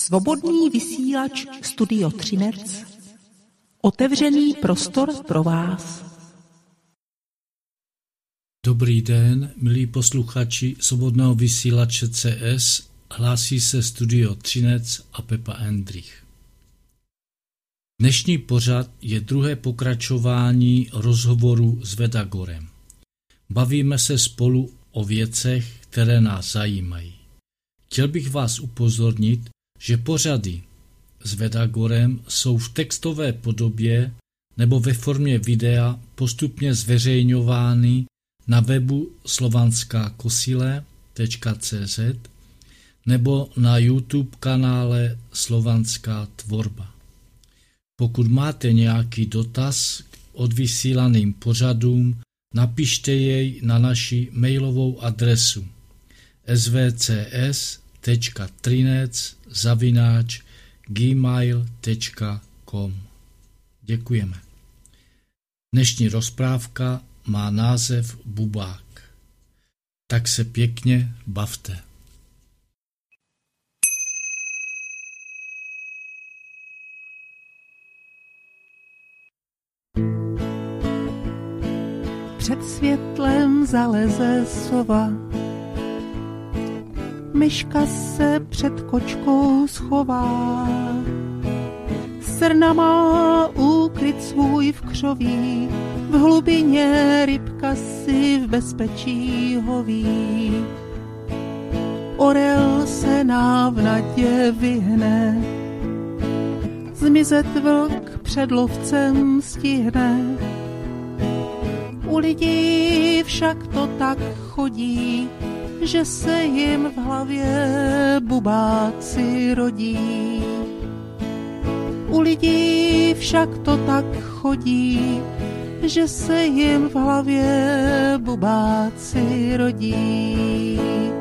Svobodný vysílač Studio Třinec. Otevřený prostor pro vás. Dobrý den, milí posluchači Svobodného vysílače CS, hlásí se Studio Třinec a Pepa Endrich. Dnešní pořad je druhé pokračování rozhovoru s Vedagorem. Bavíme se spolu o věcech, které nás zajímají. Chtěl bych vás upozornit, že pořady s Vedagorem jsou v textové podobě nebo ve formě videa postupně zveřejňovány na webu slovanskakosile.cz nebo na YouTube kanále Slovanská tvorba. Pokud máte nějaký dotaz k odvysílaným pořadům, napište jej na naši mailovou adresu svcs.trinec@gmail.com. Děkujeme. Dnešní rozprávka má název Bubák. Tak se pěkně bavte. Před světlem zaleze sova, myška se před kočkou schová, srna má úkryt svůj v křoví, v hlubině rybka si v bezpečí hoví. Orel se návnadě vyhne, zmizet vlk před lovcem stihne. U lidí však to tak chodí, že se jim v hlavě bubáci rodí. U lidí však to tak chodí, že se jim v hlavě bubáci rodí.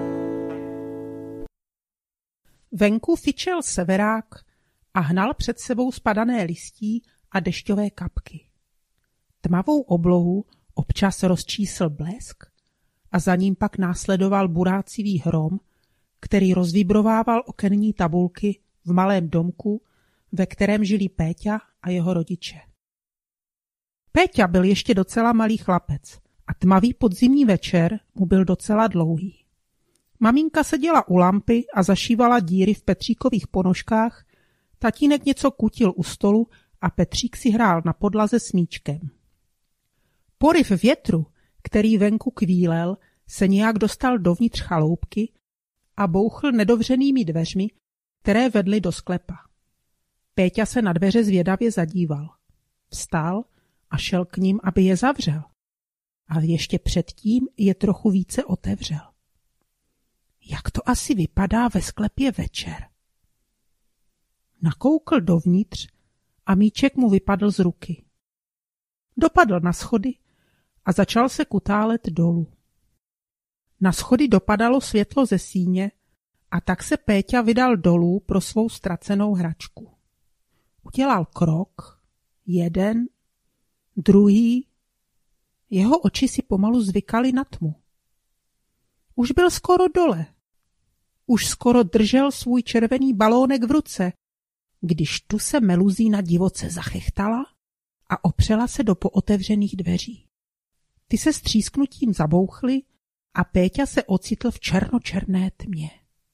Venku fičel severák a hnal před sebou spadané listí a dešťové kapky. Tmavou oblohu občas rozčísl blesk a za ním pak následoval burácivý hrom, který rozvibrovával okenní tabulky v malém domku, ve kterém žili Péťa a jeho rodiče. Péťa byl ještě docela malý chlapec a tmavý podzimní večer mu byl docela dlouhý. Maminka seděla u lampy a zašívala díry v Petříkových ponožkách, tatínek něco kutil u stolu a Petřík si hrál na podlaze s míčkem. Poryv větru, který venku kvílel, se nějak dostal dovnitř chaloupky a bouchl nedovřenými dveřmi, které vedly do sklepa. Péťa se na dveře zvědavě zadíval. Vstal a šel k ním, aby je zavřel. Ale ještě předtím je trochu více otevřel. Jak to asi vypadá ve sklepě večer? Nakoukl dovnitř a míček mu vypadl z ruky. Dopadl na schody a začal se kutálet dolů. Na schody dopadalo světlo ze síně a tak se Péťa vydal dolů pro svou ztracenou hračku. Udělal krok, jeden, druhý, jeho oči si pomalu zvykaly na tmu. Už byl skoro dole. Už skoro držel svůj červený balónek v ruce, když tu se meluzína divoce zachechtala a opřela se do pootevřených dveří. Ty se s třísknutím zabouchly a Péťa se ocitl v černočerné tmě.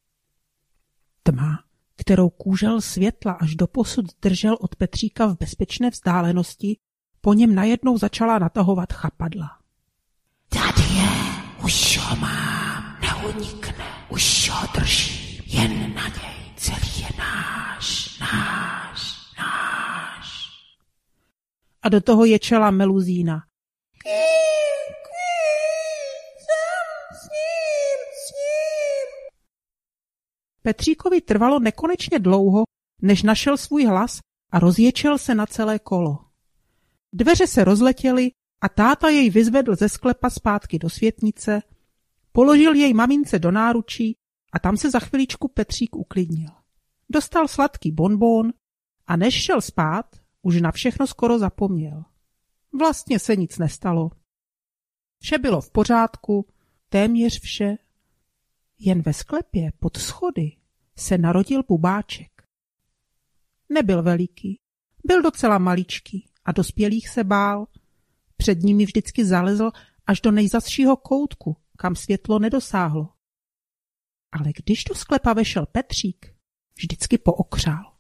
Tma, kterou kůžel světla až doposud držel od Petříka v bezpečné vzdálenosti, po něm najednou začala natahovat chapadla. Tady je, už ho mám, neunikne, už ho drží, jen na něj, celý je náš. A do toho ječela meluzína. S ním. Petříkovi trvalo nekonečně dlouho, než našel svůj hlas a rozječel se na celé kolo. Dveře se rozletěly a táta jej vyzvedl ze sklepa zpátky do světnice, položil jej mamince do náručí a tam se za chviličku Petřík uklidnil. Dostal sladký bonbon a než šel spát, už na všechno skoro zapomněl. Vlastně se nic nestalo. Vše bylo v pořádku, téměř vše. Jen ve sklepě pod schody se narodil bubáček. Nebyl veliký, byl docela maličký a dospělých se bál. Před nimi vždycky zalezl až do nejzazšího koutku, kam světlo nedosáhlo. Ale když do sklepa vešel Petřík, vždycky pookřál.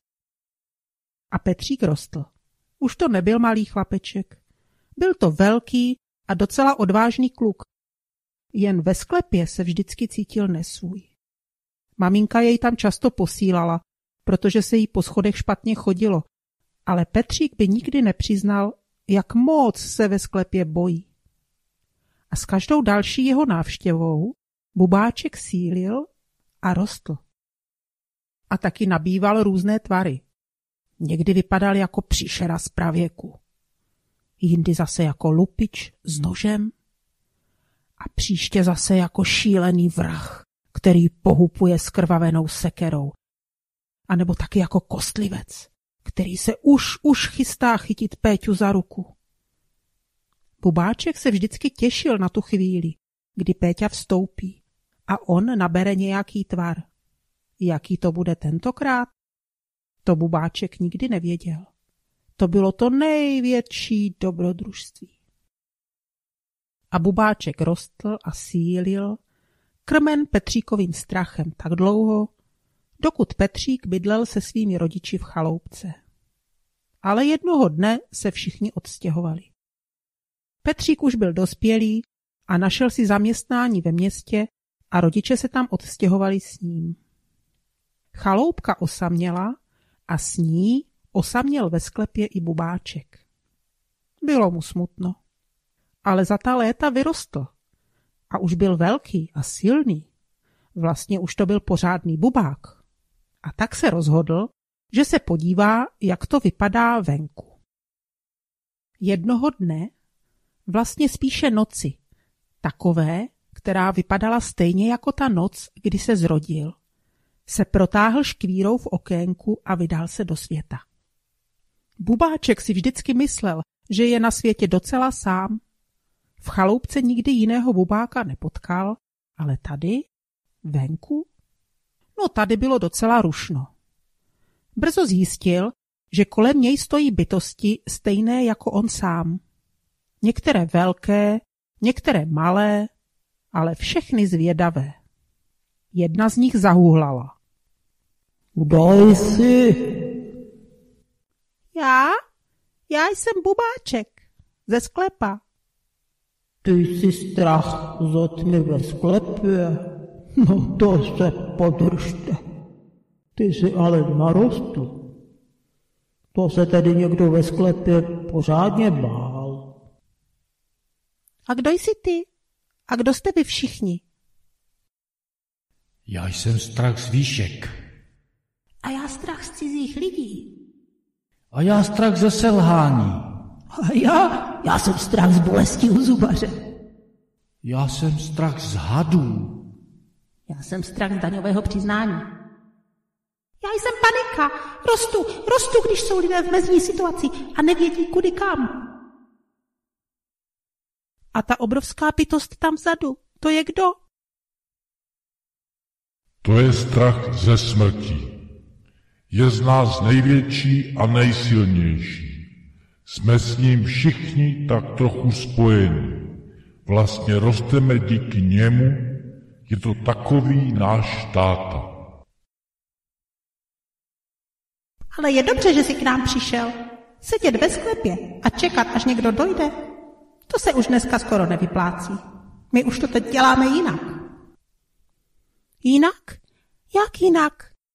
A Petřík rostl. Už to nebyl malý chlapeček. Byl to velký a docela odvážný kluk. Jen ve sklepě se vždycky cítil nesvůj. Maminka jej tam často posílala, protože se jí po schodech špatně chodilo, ale Petřík by nikdy nepřiznal, jak moc se ve sklepě bojí. A s každou další jeho návštěvou Bubáček sílil a rostl. A taky nabýval různé tvary. Někdy vypadal jako příšera z pravěku, jindy zase jako lupič s nožem a příště zase jako šílený vrah, který pohupuje skrvavenou sekerou, anebo taky jako kostlivec, který se už chystá chytit Péťu za ruku. Bubáček se vždycky těšil na tu chvíli, kdy Péťa vstoupí a on nabere nějaký tvar. Jaký to bude tentokrát? To Bubáček nikdy nevěděl. To bylo to největší dobrodružství. A Bubáček rostl a sílil, krmen Petříkovým strachem tak dlouho, dokud Petřík bydlel se svými rodiči v chaloupce. Ale jednoho dne se všichni odstěhovali. Petřík už byl dospělý a našel si zaměstnání ve městě a rodiče se tam odstěhovali s ním. Chaloupka osaměla a s ní osaměl ve sklepě i Bubáček. Bylo mu smutno, ale za ta léta vyrostl a už byl velký a silný. Vlastně už to byl pořádný bubák. A tak se rozhodl, že se podívá, jak to vypadá venku. Jednoho dne, vlastně spíše noci, takové, která vypadala stejně jako ta noc, kdy se zrodil, se protáhl škvírou v okénku a vydal se do světa. Bubáček si vždycky myslel, že je na světě docela sám. V chaloupce nikdy jiného bubáka nepotkal, ale tady, venku? No tady bylo docela rušno. Brzo zjistil, že kolem něj stojí bytosti stejné jako on sám. Některé velké, některé malé, ale všechny zvědavé. Jedna z nich zahůhlala. Kdo jsi? Já jsem Bubáček, ze sklepa. Ty jsi strach ze tmy ve sklepě? No to se podržte. Ty jsi ale narostl. To se tedy někdo ve sklepě pořádně bál. A kdo jsi ty? A kdo jste vy všichni? Já jsem strach z výšek. A já strach z cizích lidí. A já strach ze selhání. A já jsem strach z bolesti u zubaře. Já jsem strach z hadů. Já jsem strach z daňového přiznání. Já jsem panika. Rostu, když jsou lidé v mezní situaci a nevědí kudy kam. A ta obrovská bytost tam vzadu, to je kdo? To je strach ze smrti. Je z nás největší a nejsilnější. Jsme s ním všichni tak trochu spojeni. Vlastně rosteme díky němu, je to takový náš táta. Ale je dobře, že jsi k nám přišel. Sedět ve sklepě a čekat, až někdo dojde, to se už dneska skoro nevyplácí. My už to teď děláme jinak. Jinak? Jak jinak?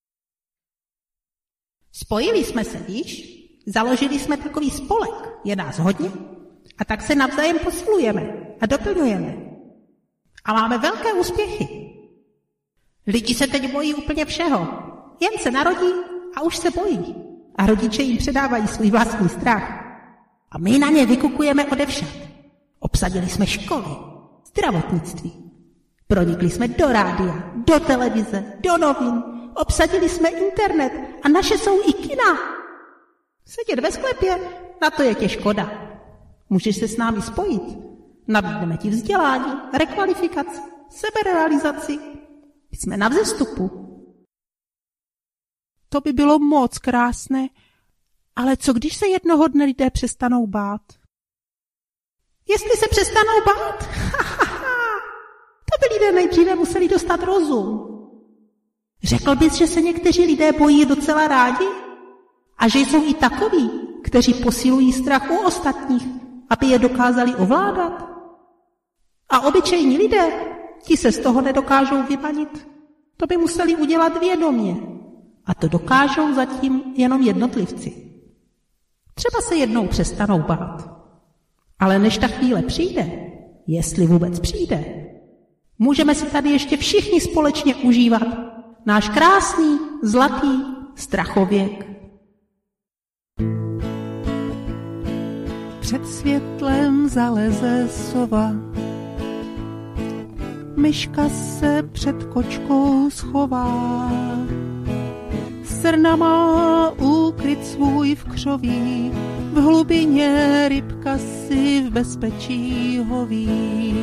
Spojili jsme se, víš? Založili jsme takový spolek, je nás hodně, a tak se navzájem posilujeme a doplňujeme. A máme velké úspěchy. Lidi se teď bojí úplně všeho. Jen se narodí a už se bojí. A rodiče jim předávají svůj vlastní strach. A my na ně vykukujeme odevšad. Obsadili jsme školy, zdravotnictví. Pronikli jsme do rádia, do televize, do novin. Obsadili jsme internet a naše jsou i kina. Sedět ve sklepě, na to je tě škoda. Můžeš se s námi spojit. Nabídneme ti vzdělání, rekvalifikaci, seberealizaci. Jsme na vzestupu. To by bylo moc krásné Ale co když se jednoho dne lidé přestanou bát? Jestli se přestanou bát, to by lidé nejdříve museli dostat rozum. Řekl bys, že se někteří lidé bojí docela rádi? A že jsou i takoví, kteří posilují strach u ostatních, aby je dokázali ovládat? A obyčejní lidé, ti se z toho nedokážou vymanit. To by museli udělat vědomě. A to dokážou zatím jenom jednotlivci. Třeba se jednou přestanou bát. Ale než ta chvíle přijde, jestli vůbec přijde, můžeme si tady ještě všichni společně užívat náš krásný, zlatý strachověk. Před světlem zaleze sova, myška se před kočkou schová, srna má úkryt svůj v křoví, v hlubině rybka si v bezpečí hoví.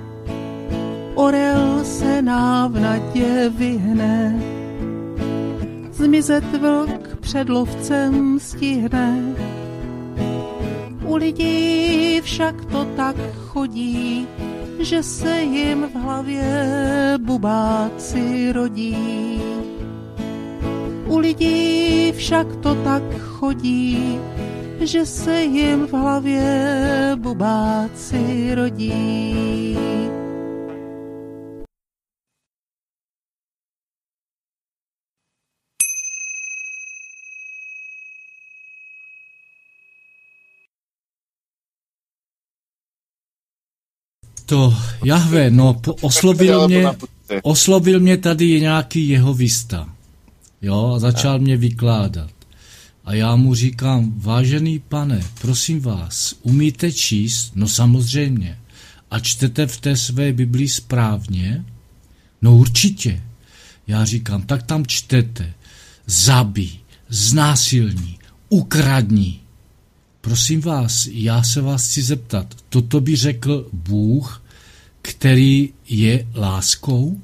Orel se návnadě vyhne, zmizet vlk před lovcem stihne. U lidí však to tak chodí, že se jim v hlavě bubáci rodí. U lidí však to tak chodí, že se jim v hlavě bubáci rodí. To Jahve, no, oslovil mě tady nějaký jehovista. Jo, a začal mě vykládat. A já mu říkám, vážený pane, prosím vás, umíte číst? No samozřejmě. A čtete v té své Biblii správně? No určitě. Já říkám, tak tam čtete. Zabij, znásilní, ukradni. Prosím vás, já se vás chci zeptat, toto by řekl Bůh, který je láskou?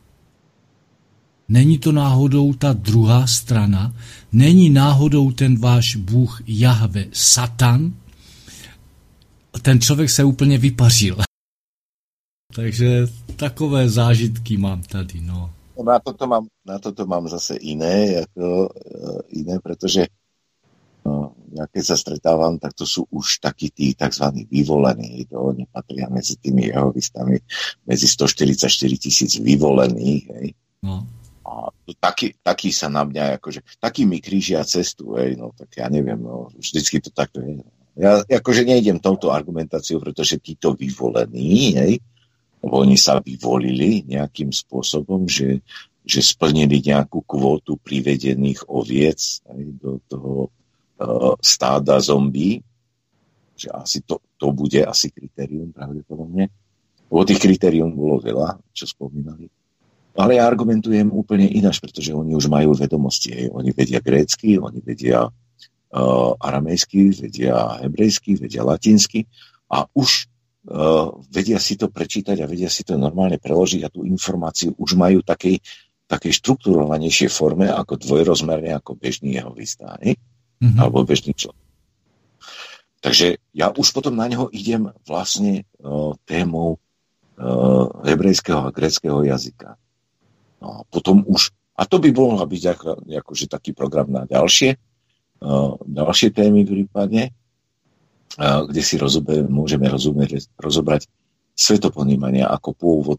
Není to náhodou ta druhá strana? Není náhodou ten váš Bůh Jahve Satan? Ten člověk se úplně vypařil. Takže takové zážitky mám tady, no. Na toto mám zase iné, pretože keď sa stretávam, tak to sú už takí tí tzv. Vyvolení, to oni patria medzi tými jehovistami, medzi 144 000 vyvolených, hej. No. A taký sa na mňa, akože, taký mi krížia cestu, hej, no, tak ja neviem, no, vždycky to takto je. Ja akože nejdem touto argumentáciou, pretože títo vyvolení, hej, lebo oni sa vyvolili nejakým spôsobom, že splnili nejakú kvótu privedených oviec, hej, do toho stáda zombí, že asi to bude asi kritérium pravdepodobne. Lebo tých kritérium bolo veľa, čo spomínali. Ale ja argumentujem úplne ináč, pretože oni už majú vedomosti. Oni vedia grécky, oni vedia aramejsky, vedia hebrejsky, vedia latinsky a už vedia si to prečítať a vedia si to normálne preložiť a tú informáciu už majú takej štruktúrovanejšej forme ako dvojrozmerne, ako bežný jehovista. Alebo bežný človek. Takže ja už potom na neho idem vlastne témou hebrejského a gréckeho jazyka. No a potom už, a to by mohla byť akože taký program na ďalšie témy prípadne, kde si môžeme rozobrať svetoponímanie ako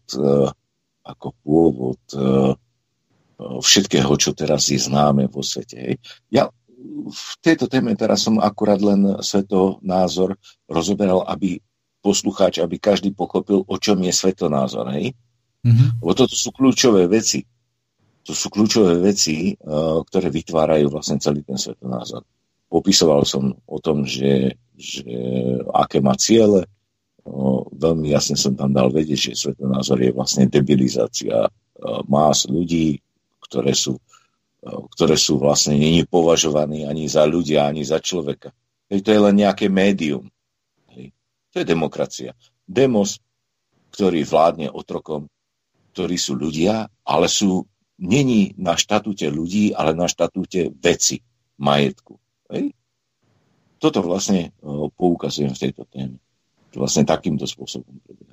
pôvod všetkého, čo teraz je známe vo svete. Ja v tejto téme teraz som akurát len svetonázor rozoberal, aby poslucháč, aby každý pochopil, o čom je svetonázor, hej? Lebo toto sú kľúčové veci. To sú kľúčové veci, ktoré vytvárajú vlastne celý ten svetonázor. Popisoval som o tom, že aké má ciele. Veľmi jasne som tam dal vedieť, že svetonázor je vlastne debilizácia más ľudí, ktoré sú vlastne není považovaní ani za ľudia, ani za človeka. To je len nejaké médium. To je demokracia. Demos, ktorý vládne otrokom, ktorí sú ľudia, ale není na štatúte ľudí, ale na štatúte veci, majetku. toto vlastne poukazujem v tejto téme. Vlastne takýmto spôsobom prebieha.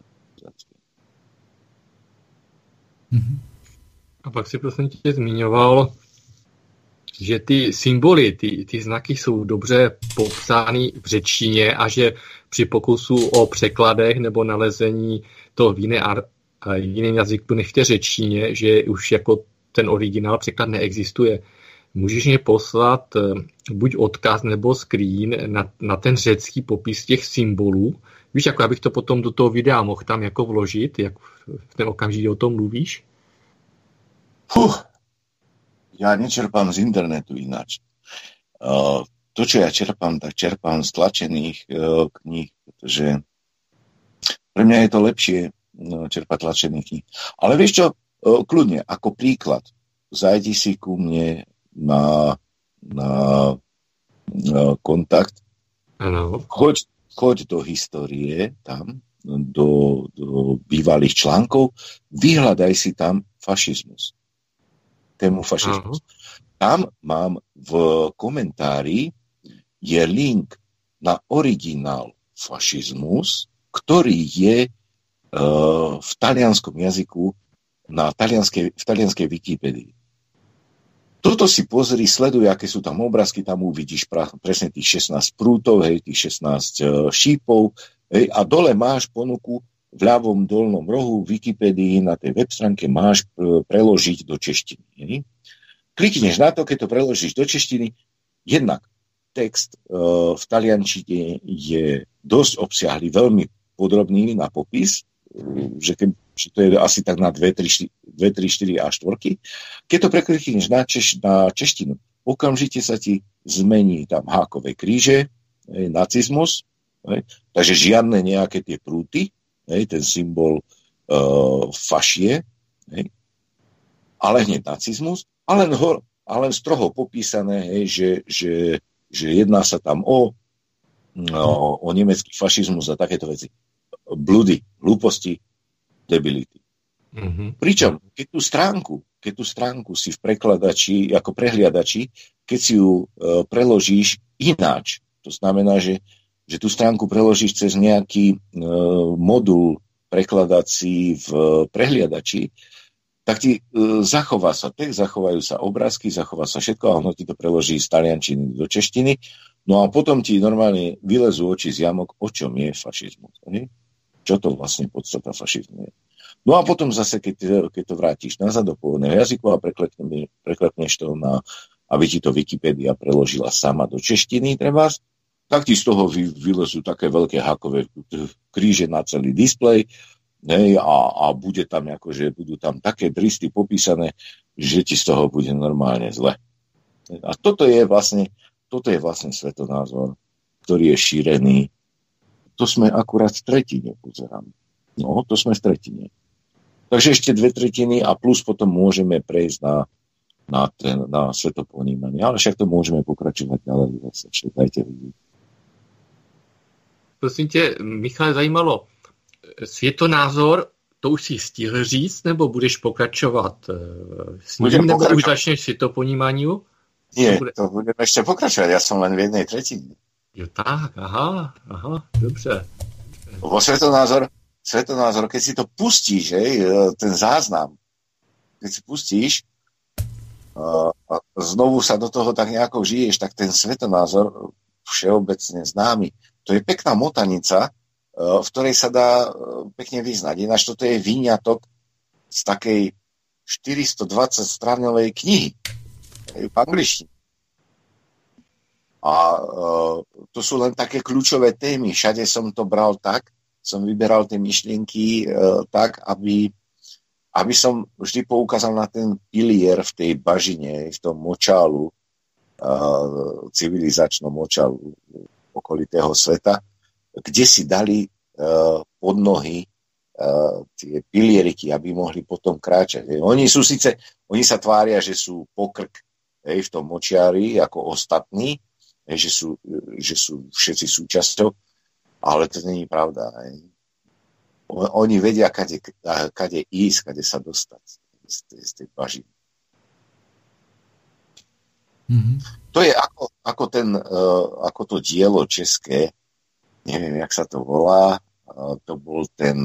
A pak si prosím tě zmiňoval, že ty symboly, ty znaky jsou dobře popsány v řečtině a že při pokusu o překladech nebo nalezení toho v jiném jazyku než v té řečtině, že už jako ten originál překlad neexistuje. Můžeš mě poslat buď odkaz nebo screen na ten řecký popis těch symbolů? Víš, jako abych to potom do toho videa mohl tam jako vložit, jak v ten okamžik o tom mluvíš? Ja nečerpám z internetu ináč. To, čo ja čerpám, tak čerpám z tlačených kníh, pretože pre mňa je to lepšie čerpať tlačených kníh. Ale vieš čo, kľudne, ako príklad, zajdi si ku mne na kontakt, ano. Choď do histórie tam, do bývalých článkov, vyhľadaj si tam fašizmus. Tému fašizmus. Tam mám v komentári je link na originál fašizmus, ktorý je v talianskom jazyku v talianskej Wikipedii. Toto si pozri, sleduj, aké sú tam obrázky, tam uvidíš presne tých 16 prútov, tých 16 šípov, a dole máš ponuku v ľavom dolnom rohu Wikipedii na tej web stránke máš preložiť do češtiny. Klikneš na to, keď to preložíš do češtiny, jednak text v taliančine je dosť obsiahly, veľmi podrobný na popis, že to je asi tak na 2, 3, 4 a 4. Keď to preklikneš na češtinu, okamžite sa ti zmení tam hákové kríže, nacizmus, takže žiadne nejaké tie prúty, ten symbol fašie, ale hneď nacizmus, a len stroho popísané, že jedná sa tam o nemecký fašizmus a takéto veci. Bludy, hlúposti, debility. Mm-hmm. Pričom, keď tú stránku si v prekladači, ako prehliadači, keď si ju preložíš ináč, to znamená, že tú stránku preložíš cez nejaký modul prekladací v prehliadači, tak ti zachová sa text, zachovajú sa obrázky, zachová sa všetko a ono ti to preloží z taliančiny do češtiny. No a potom ti normálne vylezú oči z jamok, o čom je fašizmus. Čo to vlastne podstata fašizmu je. No a potom zase, keď to vrátiš nazad do pôvodného jazyku a preklepneš to aby ti to Wikipédia preložila sama do češtiny, trebárs, tak ti z toho vylezú také veľké hákové kríže na celý displej, a bude tam budú tam také dristy popísané, že ti z toho bude normálne zle. A toto je vlastne svetonázor, ktorý je šírený. To sme akurát v tretine, pozerám. No, to sme v tretine. Takže ešte 2/3 a plus potom môžeme prejsť na svetoponímanie. Ale však to môžeme pokračovať ďalej. Dajte vidieť. Prosím tě, Michale, zajímalo, světonázor, to už si stihl říct, nebo budeš pokračovat s ním, nebo už začneš světoponímaniu? Nie, to budeme ešte pokračovať, ja som len v 1/3. Jo tak, aha, dobře. Vo svetonázor, keď si to pustíš, ten záznam, keď si pustíš a znovu sa do toho tak nejako žiješ, tak ten svetonázor všeobecne známy, to je pekná motanica, v ktorej sa dá pekne vyznať. Ináč toto je výňatok z takej 420 stranovej knihy v angličtine. A to sú len také kľúčové témy. Všade som to bral tak, som vyberal tie myšlienky tak, aby som vždy poukázal na ten pilier v tej bažine, v tom močálu, civilizačnom močálu okolitého sveta, kde si dali pod nohy tie pilieriky, aby mohli potom kráčať. Oni sa tvária, že sú pokrk v tom močiari ako ostatní, že sú všetci súčasťou, ale to není pravda. Oni vedia, kade ísť, kade sa dostať z tej bažiny. To je ako to dielo české, neviem, jak sa to volá, to bol ten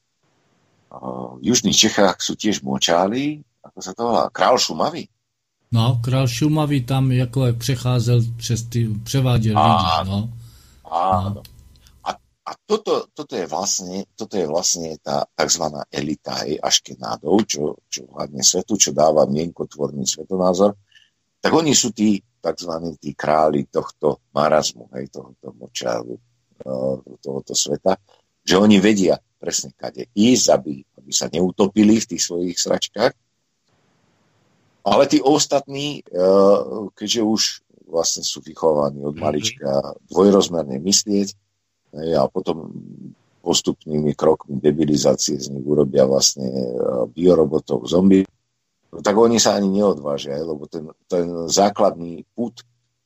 v južných Čechách sú tiež močáli, ako sa to volá, Král Šumavy. No, Král Šumavy tam jako přecházel převáděl lidi, no. Áno. A toto je vlastne tá takzvaná elita aškenádov, čo hlavne svetu, čo dáva mienkotvorný svetonázor, tak oni sú tí takzvaní tí králi tohto marazmu, tohoto močálu, tohoto sveta, že oni vedia presne kade ísť, aby sa neutopili v tých svojich sračkách. Ale tí ostatní, keďže už vlastne sú vychovaní od malička dvojrozmerne myslieť a potom postupnými krokmi debilizácie z nich urobia vlastne biorobotov, zombie, tak oni sa ani neodvážia, lebo ten základný pud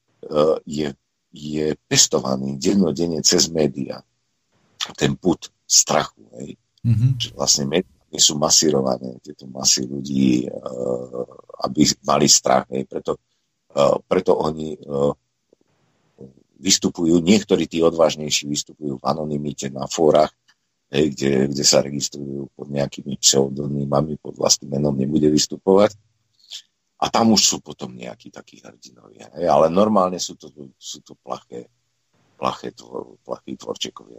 je pestovaný dennodenne cez média. Ten pud strachu. Čiže vlastne médiami sú masírované tieto masy ľudí, aby mali strach. Preto oni vystupujú, niektorí tí odvážnejší vystupujú v anonymite na fórach, kde sa registrujú pod nejakými pseudonymami, pod vlastným menom nebude vystupovať. A tam už sú potom nejakí takí hrdinovia. Ale normálne sú to plaché tvorčekovia.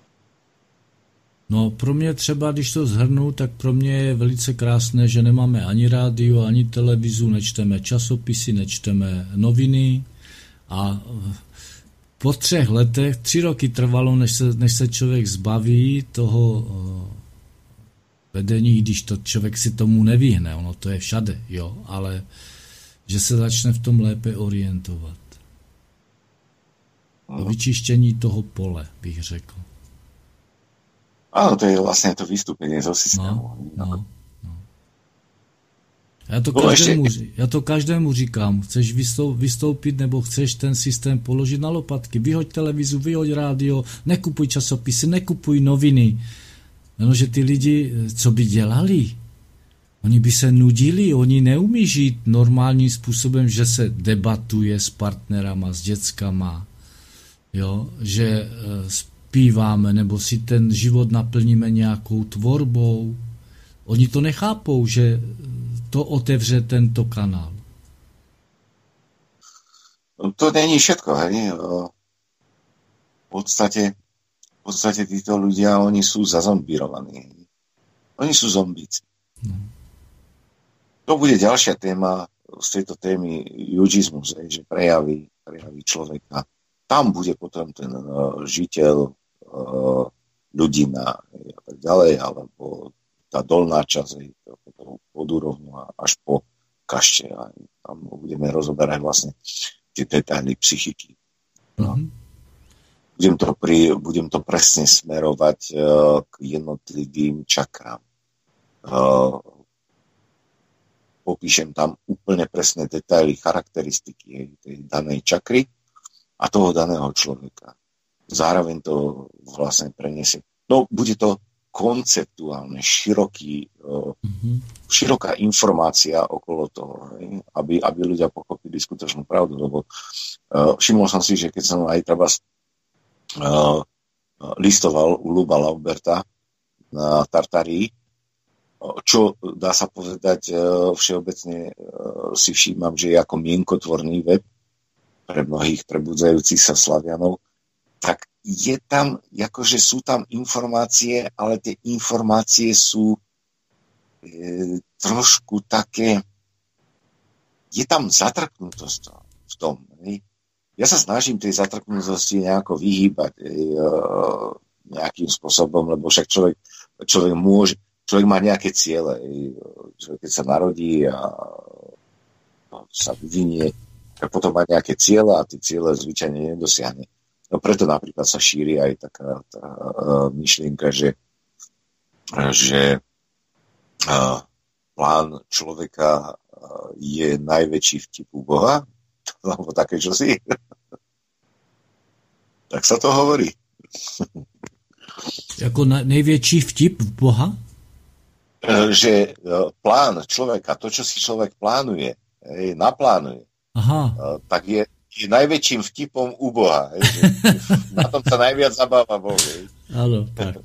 No pro mě třeba, když to zhrnu, tak pro mě je velice krásné, že nemáme ani rádio, ani televizu, nečteme časopisy, nečteme noviny a po 3 letech, 3 roky trvalo, než se člověk zbaví toho vedení, když to člověk si tomu nevyhne, ono to je všade, jo, ale že se začne v tom lépe orientovat. O vyčištění toho pole, bych řekl. Áno, to je vlastne to vystúpenie zo systému. No. Já to každému říkám, chceš vystoupit nebo chceš ten systém položit na lopatky, vyhoď televizu, vyhoď rádio, nekupuj časopisy, nekupuj noviny. Jenomže ty lidi, co by dělali? Oni by se nudili, oni neumí žít normálním způsobem, že se debatuje s partnerama, s dětskama, jo? Že zpíváme nebo si ten život naplníme nějakou tvorbou. Oni to nechápou, že to otevře tento kanál. To není všetko, hej. V podstate títo ľudia, oni sú zazombírovaní. Oni sú zombíci. To bude ďalšia téma z tejto témy judžizmus, že prejaví človeka. Tam bude potom ten žiteľ ľudina a tak ďalej, alebo tá dolná časť pod úrovňou až po kašte. A tam budeme rozoberať vlastne tie detaily psychiky. No. Budem to presne smerovať k jednotlivým čakrám. Popíšem tam úplne presné detaily, charakteristiky tej danej čakry a toho daného človeka. Zároveň to vlastne preniesie. No, bude to konceptuálne, široká informácia okolo toho, aby ľudia pochopili skutočnú pravdu, lebo všimol som si, že keď som aj treba listoval u Luba Lauberta na Tartarii, čo dá sa povedať všeobecne si všímam, že je ako mienkotvorný web pre mnohých prebudzajúcich sa Slavianov, tak je tam, akože sú tam informácie, ale tie informácie sú trošku také, je tam zatrknutosť v tom. Ja sa snažím tej zatrknutosti nejako vyhýbať nejakým spôsobom, lebo však človek má nejaké ciele. Keď sa narodí a sa vyvinie, tak potom má nejaké ciele a tie ciele zvyčajne nedosiahne. No preto napríklad sa šíri aj taká tá myšlienka, že plán človeka je najväčší vtip u Boha, alebo také čosi. Tak sa to hovorí. Jako největší vtip v Boha? Že plán človeka, to, čo si človek plánuje, naplánuje, Aha. Tak je najväčším vtipom u Boha. Na tom sa najviac zabáva Boh. Áno, tak.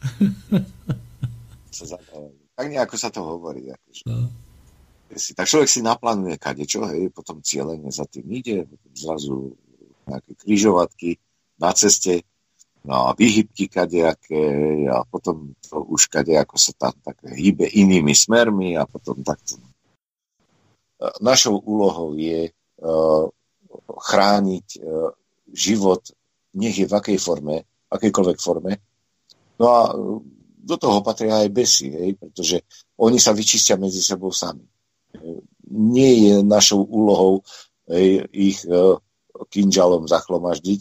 Tak nejako sa to hovorí. Akože. No. Tak človek si naplánuje kadečo, potom cieľene za tým ide, potom zrazu nejaké križovatky na ceste, no a výhybky kadejaké, a potom to už kadejako sa tam tak hýbe inými smermi a potom takto. Našou úlohou je chrániť život, nech je v akejkoľvek forme. No a do toho patria aj besy, pretože oni sa vyčistia medzi sebou sami. Nie je našou úlohou ich kinžalom zachlomaždiť.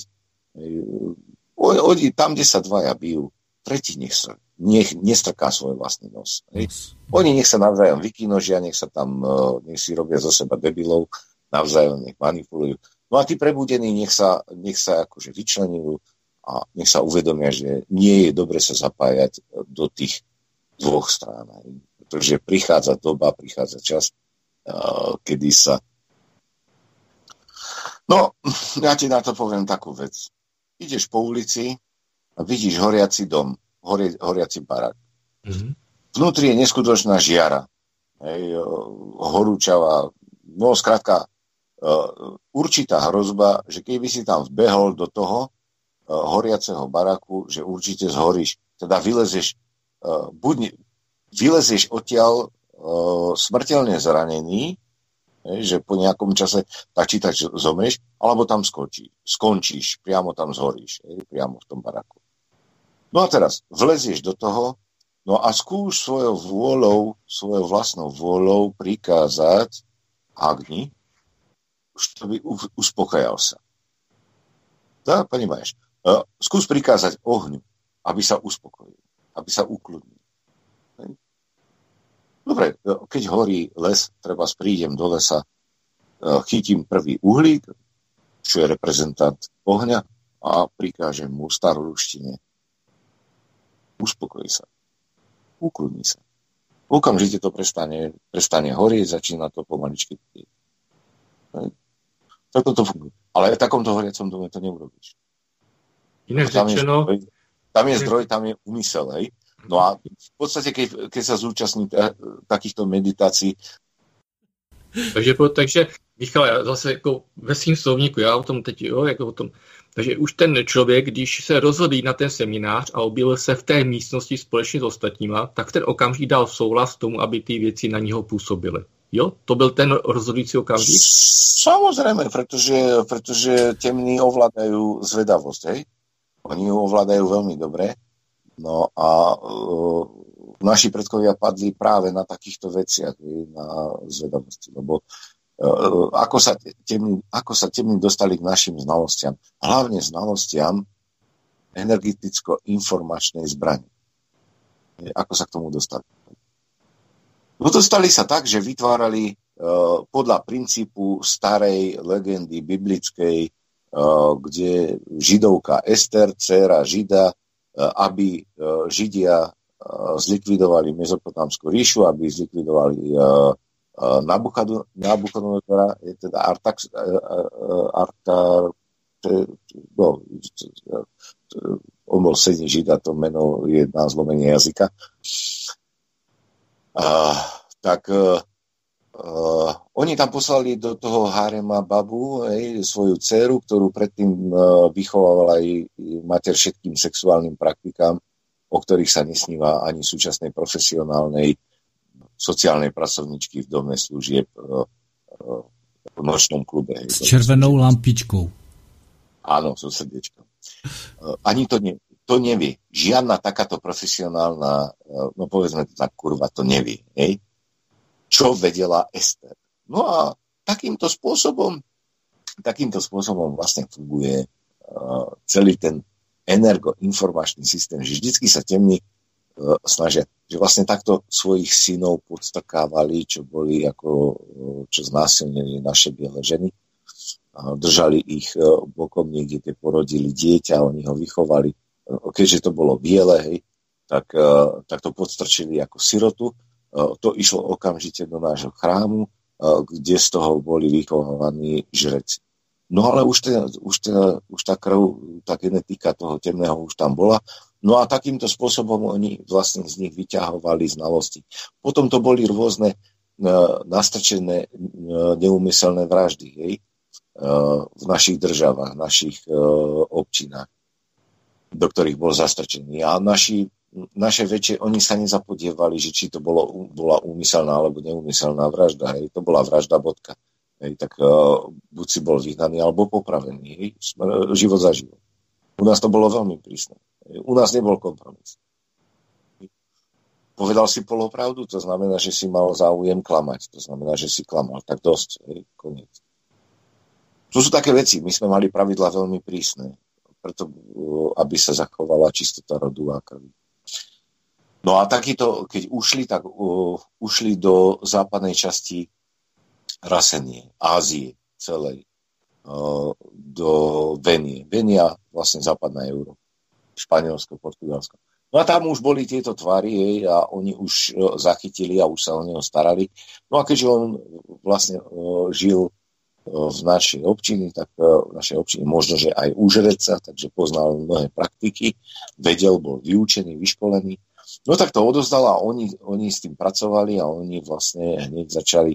Oni tam, kde sa dvaja bijú, tretí nech nestrká svoj vlastný nos. Oni nech sa navzájom vykinožia, nech si robia zo seba debilov, navzájom nech manipulujú. No a tí prebudení nech sa akože vyčlenujú a nech sa uvedomia, že nie je dobre sa zapájať do tých dvoch strán. Pretože prichádza doba, prichádza čas, kedy sa... No, ja ti na to poviem takú vec. Ideš po ulici a vidíš horiaci dom, horiaci barák. Mm-hmm. Vnútri je neskutočná žiara. Horúčava, no skrátka, určitá hrozba, že keby si tam vbehol do toho horiaceho baráku, že určite zhoríš. Teda vylezieš odtiaľ smrteľne zranený, že po nejakom čase tak či tak zomrieš, alebo tam skončíš, priamo tam zhoríš, priamo v tom baráku. No a teraz vlezieš do toho, no a skúš svojou vlastnou vôľou prikázať agni, už to by uspokajal sa. Tak, ponímaš? Skús prikázať ohňu, aby sa uspokojil, aby sa ukludnil. Dobre, keď horí les, treba prídem do lesa, chytím prvý uhlík, čo je reprezentant ohňa, a prikážem mu v staroruštine. Uspokojí sa. Ukludni sa. Okamžite to prestane horieť, začína to pomaličky. Tak to funguje. Ale v takomto horiacom dome to neurobíš. Tam je zdroj, tam je úmysel, hej. No a v podstate, keď sa zúčastní takýchto meditácií. Takže Michal, já zase jako ve svým slovníku, já o tom teď, jako o tom, takže už ten člověk, když se rozhodl na ten seminář a objevil se v té místnosti společně s ostatníma, tak ten okamžik dal souhlas tomu, aby ty věci na něho působily. Jo? To byl ten rozhodující okamžik? Samozrejme, pretože temní ovládajú zvedavosť, hej? Oni ju ovládajú veľmi dobre. No a naši predkovia padli práve na takýchto veciach, na zvedavosti, lebo ako sa temní dostali k našim znalostiam, hlavne znalostiam energeticko-informačnej zbrane. Ako sa k tomu dostali? No dostali sa tak, že vytvárali podľa princípu starej legendy biblickej, kde židovka Ester, dcéra Žida, aby Židia zlikvidovali Mezopotámsku ríšu, aby zlikvidovali Nabuchodonozora, teda on bol syn Žida, to meno je na zlomenie jazyka. Oni tam poslali do toho harema babu, svoju dceru, ktorú predtým vychovávala aj mater všetkým sexuálnym praktikám, o ktorých sa nesníva ani súčasnej profesionálnej sociálnej pracovničky v dome služieb v nočnom klube. S červenou lampičkou. Áno, so srdiečkom. Ani to nevie. Žiadna takáto profesionálna, no povedzme to tak, kurva, to nevie. Čo vedela Ester. No a takýmto spôsobom vlastne funguje celý ten energoinformačný systém, že vždycky sa temní snažia, že vlastne takto svojich synov podstrkávali, čo znásilnili naše biele ženy. Držali ich bokom niekde, keď porodili dieťa, oni ho vychovali. Keďže to bolo biele, tak to podstrčili ako sirotu. To išlo okamžite do nášho chrámu, kde z toho boli vychovávaní žreci. No ale už tá krv, tá genetika toho temného už tam bola. No a takýmto spôsobom oni vlastne z nich vyťahovali znalosti. Potom to boli rôzne nastrčené neúmyselné vraždy, hej, v našich državách, v našich občinách, do ktorých bol zastrčený. A naše väčšie, oni sa nezapodievali, že či to bola úmyselná alebo neúmyselná vražda. Hej. To bola vražda bodka. Hej. Tak buď si bol vyhnaný, alebo popravený. Hej. Život za život. U nás to bolo veľmi prísne. Hej. U nás nebol kompromis. Povedal si polopravdu, to znamená, že si mal záujem klamať. To znamená, že si klamal. Tak dosť. Hej. Koniec. To sú také veci. My sme mali pravidlá veľmi prísne. Preto, aby sa zachovala čistota rodu a krvi. No a takýto, keď ušli, tak ušli do západnej časti Rasenie, Ázie celej, do Venie. Venia, vlastne západná Európa, Španielsko, Portugalsko. No a tam už boli tieto tvary a oni už zachytili a už sa o neho starali. No a keďže on vlastne žil v našej občine, tak v našej občine možno, že aj užreca, takže poznal mnohé praktiky, vedel, bol vyučený, vyškolený. No tak to odozdal a oni s tým pracovali a oni vlastne hneď začali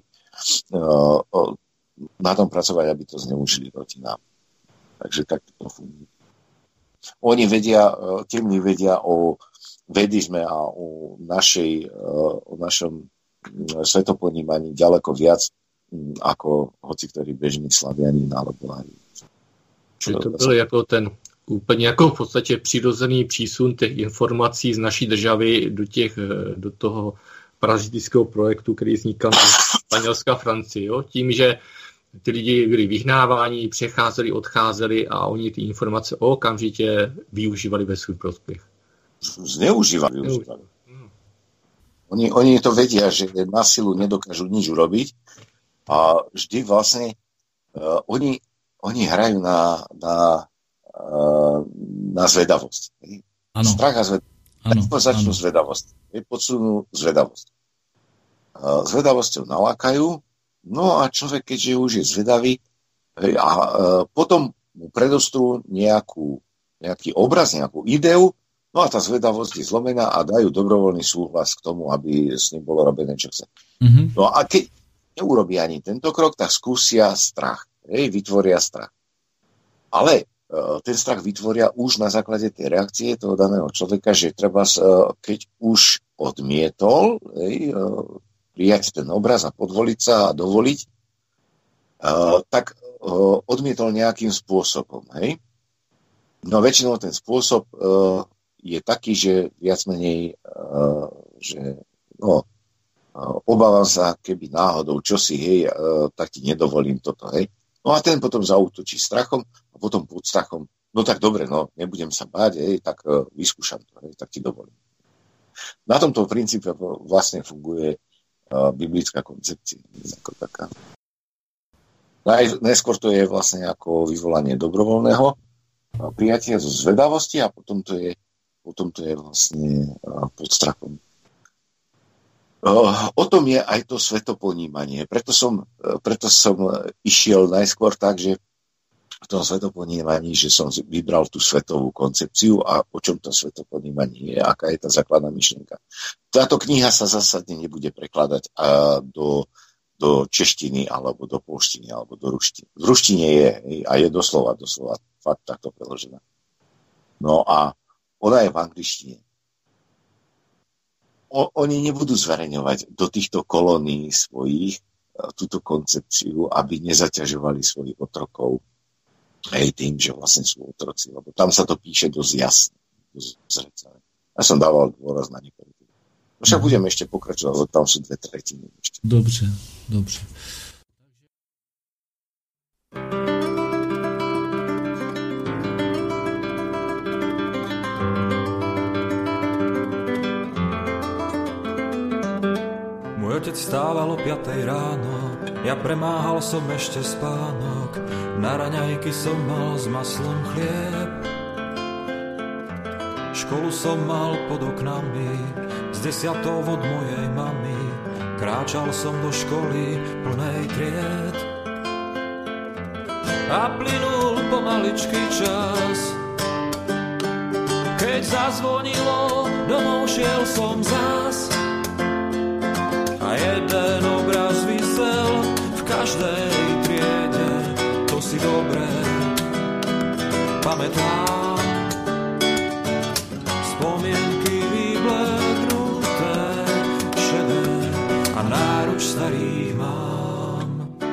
na tom pracovať, aby to zneužili proti nám. Takže tak to funguje. Oni vedia, temní vedia o vedizme a o našom svetoponímaní ďaleko viac ako hoci ktorý bežný Slavianin alebo aj. Že to byl jako ten úplně jako v podstatě přirozený přísun těch informací z naší državy do toho parazitického projektu, který vznikal v Španělska a Francii. Jo? Tím, že ty lidi byli vyhnáváni, přecházeli, odcházeli a oni ty informace okamžitě využívali ve svůj prospěch. Zneužívali. Oni to vedia, že na silu nedokážu nič urobiť a vždy vlastne oni hrajú na zvedavosť. Ano. Strach a zvedavosť. Začnú zvedavosť. Podsunú zvedavosť. Zvedavosťou nalákajú, no a človek, keďže už je zvedavý, a potom mu predostrú nejaký obraz, nejakú ideu, no a tá zvedavosť je zlomená a dajú dobrovoľný súhlas k tomu, aby s ním bolo robené, čo chce. Mm-hmm. No a keď neurobí ani tento krok, tak skúsia strach. Vytvoria strach. Ale ten strach vytvoria už na základe tej reakcie toho daného človeka, že treba, keď už odmietol prijať ten obraz a podvoliť sa a dovoliť, tak odmietol nejakým spôsobom. Hej? No väčšinou ten spôsob je taký, že viac menej, že obávam sa, keby náhodou čosi, hej, tak ti nedovolím toto, hej. No a ten potom zaútočí strachom a potom pod strachom, no tak dobre, no, nebudem sa báť, hej, tak vyskúšam to, hej, tak ti dovolím. Na tomto princípe vlastne funguje biblická koncepcia, ako taká. Najskôr to je vlastne ako vyvolanie dobrovoľného prijatia zo zvedavosti a potom to je vlastne pod strachom. O tom je aj to svetoponímanie. Preto som išiel najskôr tak, že v tom svetoponímaní, že som vybral tú svetovú koncepciu a o čom to svetoponímanie je, aká je tá základná myšlienka. Táto kniha sa zásadne nebude prekladať do češtiny, alebo do polštiny, alebo do ruštiny. V ruštine je a je doslova fakt takto preložená. No a ona je v angličtine. Oni nebudú zverejňovať do týchto kolónií svojich túto koncepciu, aby nezaťažovali svojich otrokov tým, že vlastne sú otroci, lebo tam sa to píše dosť jasne, dosť zreteľne. Ja som dával dôraz na niektoré. Však budeme ešte pokračovať, lebo tam sú 2/3 ešte. Dobře. Môj otec stával o 5 ráno, ja premáhal som ešte spánok, na raňajky som mal s maslom chlieb. Školu som mal pod oknami, s 10 od mojej mamy, Kráčal som do školy plnej tried a plynul pomaličký čas. Keď zazvonilo, domov šiel som zas a jeden obraz visel v každej triede. To si dobre pamätám. Spomienky vyblednuté, šedé a náruč starý mám.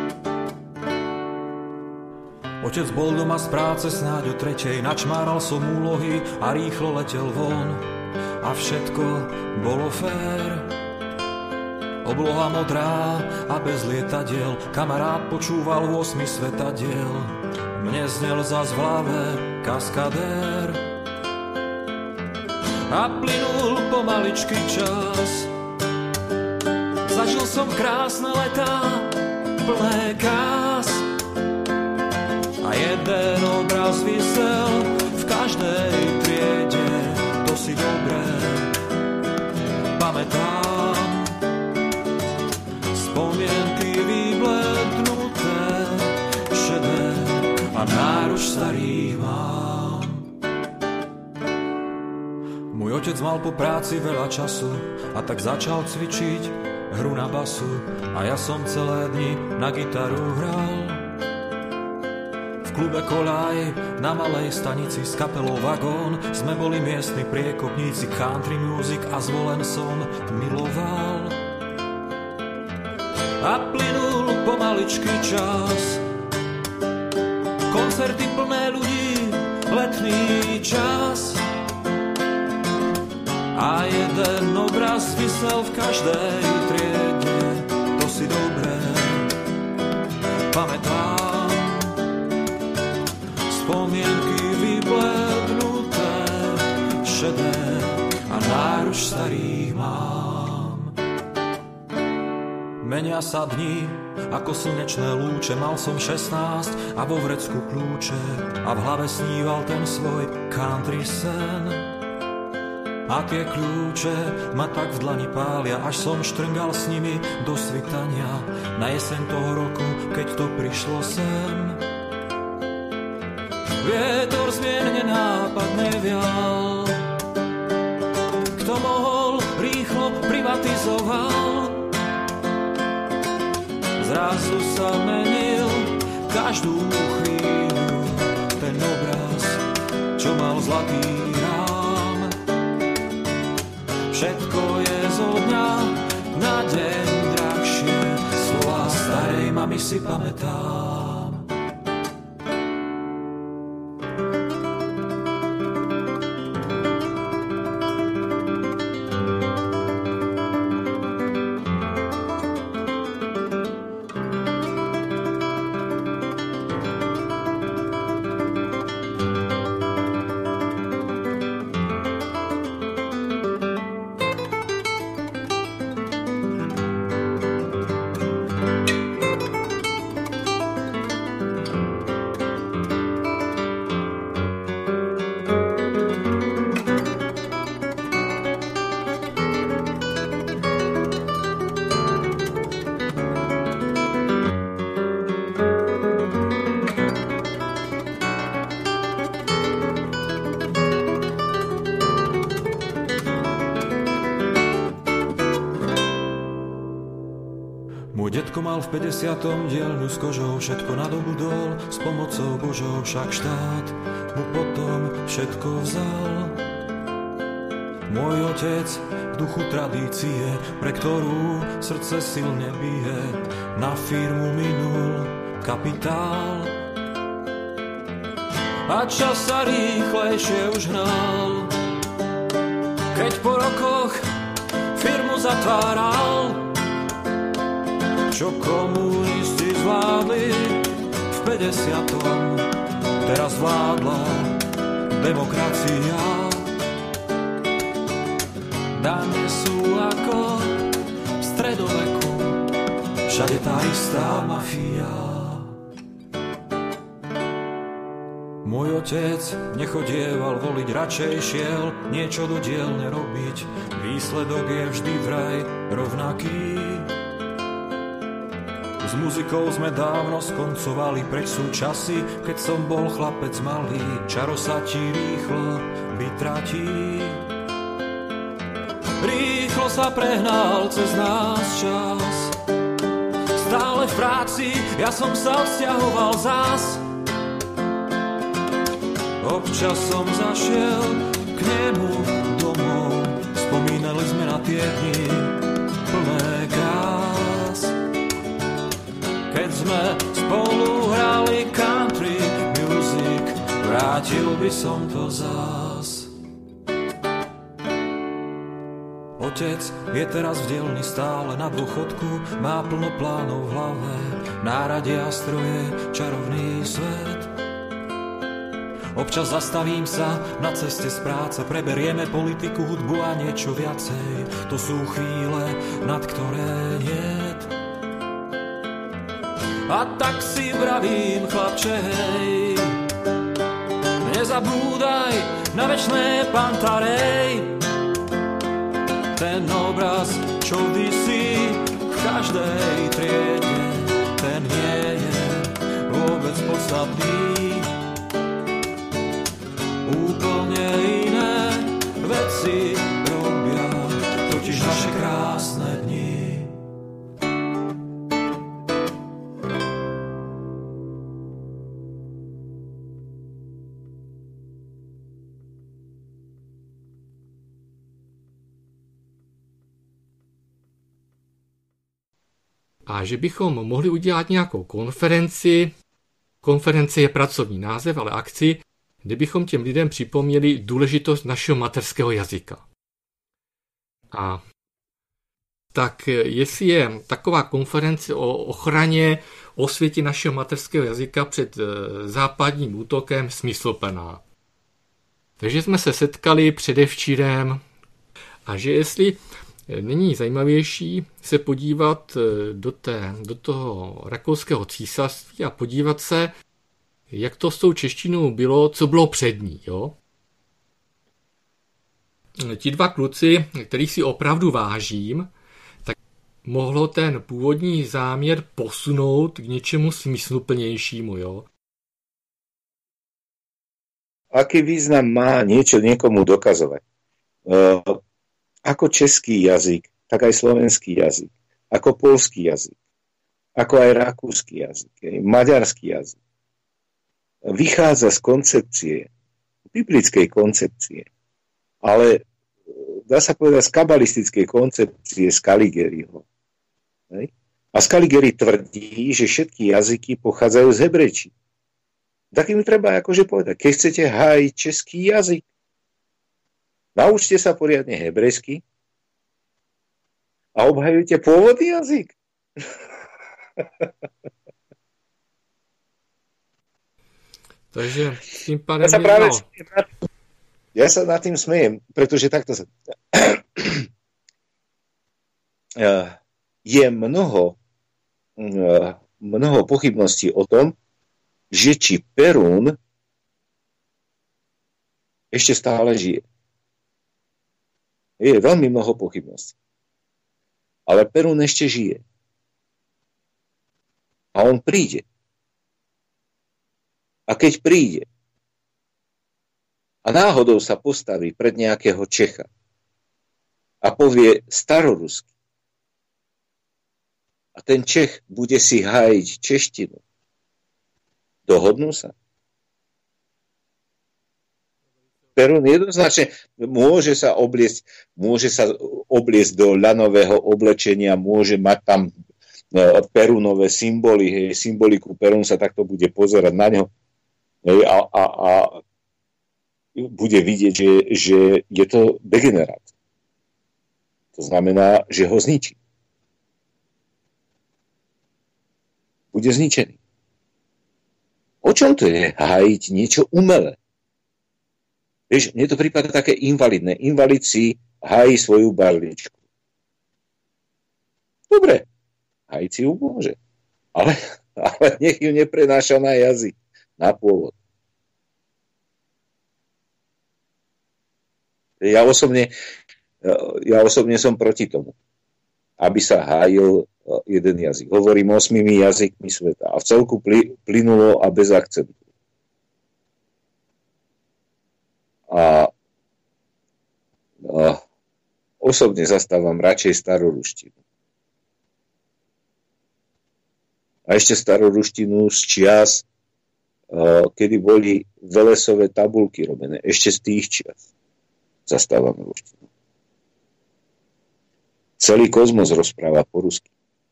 Otec bol doma z práce snáď o 3:00, načmáral som úlohy a rýchlo letel von. A všetko bolo fér. Obloha modrá a bez lietadiel, kamarát počúval 8 svetadiel. Mne znel zas v hlave kaskadér. A plynul pomaličký čas. Zažil som krásne letá, plné kás. A jeden obraz visel v každej triede. To si dobre pamätám. Spomienky vyblednuté, šedé a náruč starý mám. Môj otec mal po práci veľa času a tak začal cvičiť hru na basu. A ja som celé dni na gitaru hral. V klube Koľaj na malej stanici s kapelou Vagón sme boli miestni priekopníci country music a zvolen som miloval. A plynul pomaličký čas. Koncerty plné ľudí, letný čas. A jeden obraz visel v každej triede. To si dobre pamätám. Spomienky vyblednuté, šedé a náruč starých mám. Menia sa dni ako slnečné lúče. Mal som 16 a vo vrecku kľúče a v hlave sníval ten svoj country sen. A tie kľúče ma tak v dlani pália, až som štrngal s nimi do svitania na jeseň toho roku, keď to prišlo sem. Vietor zmierne nápadne vial, kto mohol rýchlo privatizoval. Zrazu sa menil každú chvíľu ten obraz, čo mal zlatý rám. Všetko je zo dňa na deň drahšie, slova starej mamy si pamätám. Detko mal v 50. dielňu s kožou, všetko nadobudol, s pomocou Božou, však štát mu potom všetko vzal. Môj otec v duchu tradície, pre ktorú srdce silne bije, na firmu minul kapitál. A čas sa rýchlejšie už hnal, keď po rokoch firmu zatváral. Čo komunisti zvládli v 50. Teraz vládla demokracia. Dane sú ako v stredoveku, všade tá istá mafia. Môj otec nechodieval voliť, radšej šiel niečo do dielne robiť. Výsledok je vždy vraj rovnaký. S muzikou sme dávno skoncovali, preč sú časy, keď som bol chlapec malý. Čaro sa ti rýchlo vytratí. Rýchlo sa prehnal cez nás čas. Stále v práci, ja som sa odsťahoval zás. Občas som zašiel k nemu domov, spomínali sme na tie dni plné krás. Keď sme spolu hrali country music, vrátil by som to zás. Otec je teraz v dielni stále na dôchodku, má plno plánov v hlave, náradia stroje, čarovný svet. Občas zastavím sa na ceste z práce, preberieme politiku, hudbu a niečo viacej. To sú chvíle, nad ktoré niet. A tak si vravím, chlapče, hej, nezabúdaj na večné pantarej. Ten obraz, čo visí v každej triede, ten nie je vôbec podstatný. Úplne iné veci robia totiž naše krásne dni. A že bychom mohli udělat nějakou konferenci, konference je pracovní název, ale akci, kde bychom těm lidem připomněli důležitost našeho mateřského jazyka. A tak jestli je taková konference o ochraně, osvětě našeho mateřského jazyka před západním útokem smysluplná. Takže jsme se setkali předevčírem a že jestli není zajímavější se podívat do toho rakouského císařství a podívat se, jak to s tou češtinou bylo, co bylo před ní. Jo? Ti dva kluci, kterých si opravdu vážím, tak mohlo ten původní záměr posunout k něčemu smysluplnějšímu. Jo? Aký význam má niečo niekomu dokazovať? Ako český jazyk, tak aj slovenský jazyk, ako poľský jazyk, ako aj rakúsky jazyk, maďarský jazyk. Vychádza z koncepcie, biblickej koncepcie, ale dá sa povedať z kabalistickej koncepcie z Caligeriho. A Caligeri tvrdí, že všetky jazyky pochádzajú z hebrejčiny. Tak im treba akože povedať, keď chcete hájiť český jazyk, naučte sa poriadne hebrejsky a obhajujte pôvodný jazyk. Takže tým pádem ja sa nad tým smejem, pretože takto sa je mnoho pochybností o tom, že či Perún ešte stále žije. Je veľmi mnoho pochybností. Ale Perún ešte žije. A on príde. A keď príde a náhodou sa postaví pred nejakého Čecha a povie starorusky a ten Čech bude si hájiť češtinu, dohodnú sa? Perún jednoznačne môže sa obliecť do ľanového oblečenia, môže mať tam Perúnové symboly, symboliku, Perún sa takto bude pozerať na ňo a bude vidieť, že je to degenerát. To znamená, že ho zničí. Bude zničený. O čom to je hájiť niečo umelé? Vieš, mne to prípada také invalidné. Invalid si hájí svoju barličku. Dobre, hájiť si ju môže. Ale nech ju neprenáša na jazyk, na pôvod. Ja osobne som proti tomu, aby sa hájil jeden jazyk. Hovorím 8 jazykmi sveta a v celku plynulo a bez akcentu. A osobne zastávam radšej staroruštinu. A ešte staroruštinu z čias, kedy boli velesové tabulky robené. Ešte z tých čias zastávame ruštinu. Celý kozmos rozpráva po rusky.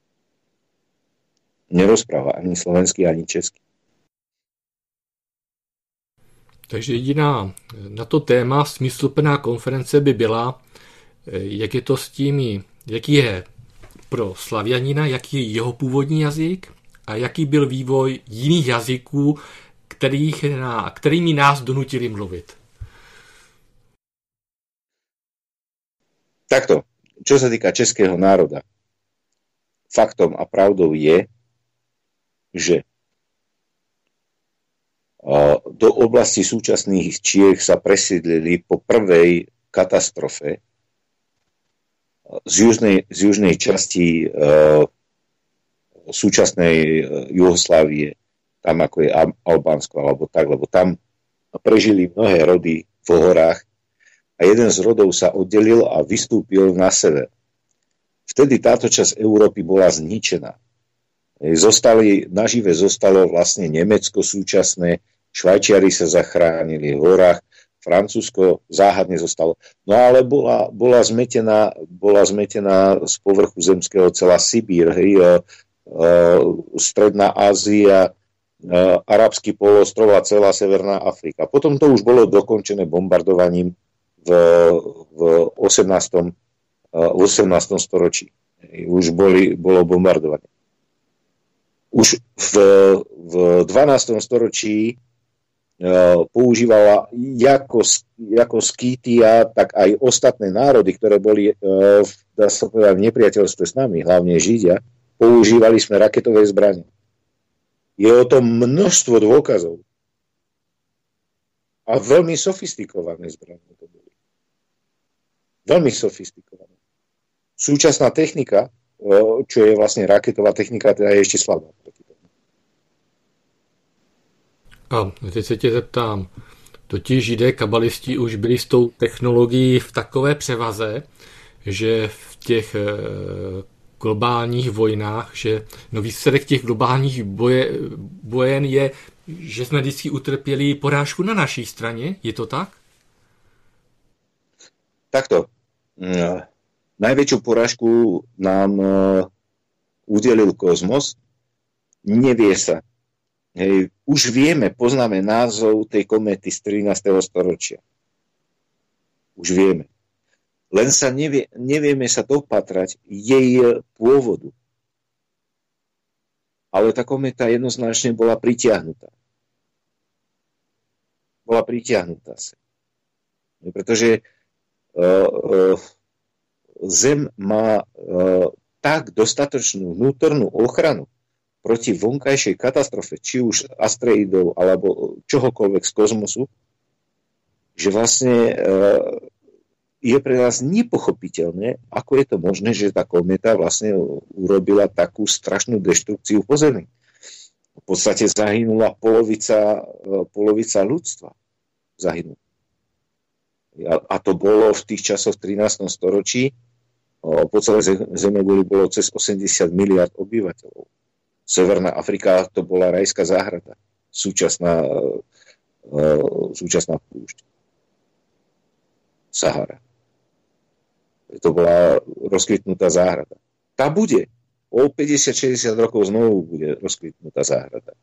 Nerozpráva ani slovensky, ani česky. Takže jediná na to téma smysluplná konference by byla, jak je to s tím, jaký je pro Slavianina, jaký je jeho původní jazyk a jaký byl vývoj jiných jazyků, kterými nás donutili mluvit. Takto, čo sa týka českého národa, faktom a pravdou je, že do oblasti súčasných Čiech sa presídlili po prvej katastrofe z južnej časti súčasnej Juhoslávie, tam ako je Albánsko alebo tak, lebo tam prežili mnohé rody v horách a jeden z rodov sa oddelil a vystúpil na sever. Vtedy táto časť Európy bola zničená. Nažive zostalo vlastne Nemecko súčasné, Švajčiari sa zachránili v horách, Francúzsko záhadne zostalo. No ale bola zmetená z povrchu zemského celá Sibír, Stredná Ázia, Arabský poloostrov a celá Severná Afrika. Potom to už bolo dokončené bombardovaním v 18. storočí. Už bolo bombardovanie. Už v 12. storočí používala ako Skýtia, tak aj ostatné národy, ktoré boli, dá sa povedať, v nepriateľstve s nami, hlavne Židia, používali sme raketové zbrane. Je o tom množstvo dôkazov. A veľmi sofistikované zbrane to boli. Veľmi sofistikované. Súčasná technika, čo je vlastne raketová technika, teda je ešte slabá. A teď se tě zeptám, totiž Židé kabalisti už byli s tou technologií v takové převaze, že v těch globálních vojnách, že výsledek těch globálních bojen je, že jsme vždycky utrpěli porážku na naší straně, je to tak? Takto. Najväčšiu porážku nám udelil kozmos, nevie sa. Už vieme, poznáme názov tej kométy z 13. storočia. Už vieme. Len sa nevieme sa dopatrať jej pôvodu. Ale tá kométa jednoznačne bola pritiahnutá. Bola pritiahnutá sa. Pretože Zem má tak dostatočnú vnútornú ochranu proti vonkajšej katastrofe, či už asteroidov alebo čohokoľvek z kozmosu, že vlastne je pre nás nepochopiteľné, ako je to možné, že tá kométa vlastne urobila takú strašnú deštrukciu po Zemi. V podstate zahynula polovica ľudstva. Zahynula. A to bolo v tých časoch v 13. storočí. Po celej Zemeguli bolo cez 80 miliard obyvateľov. Severná Afrika to bola rajská záhrada. Súčasná púšť. Sahara. To bola rozkvitnutá záhrada. Tá bude. O 50-60 rokov znovu bude rozkvitnutá záhrada.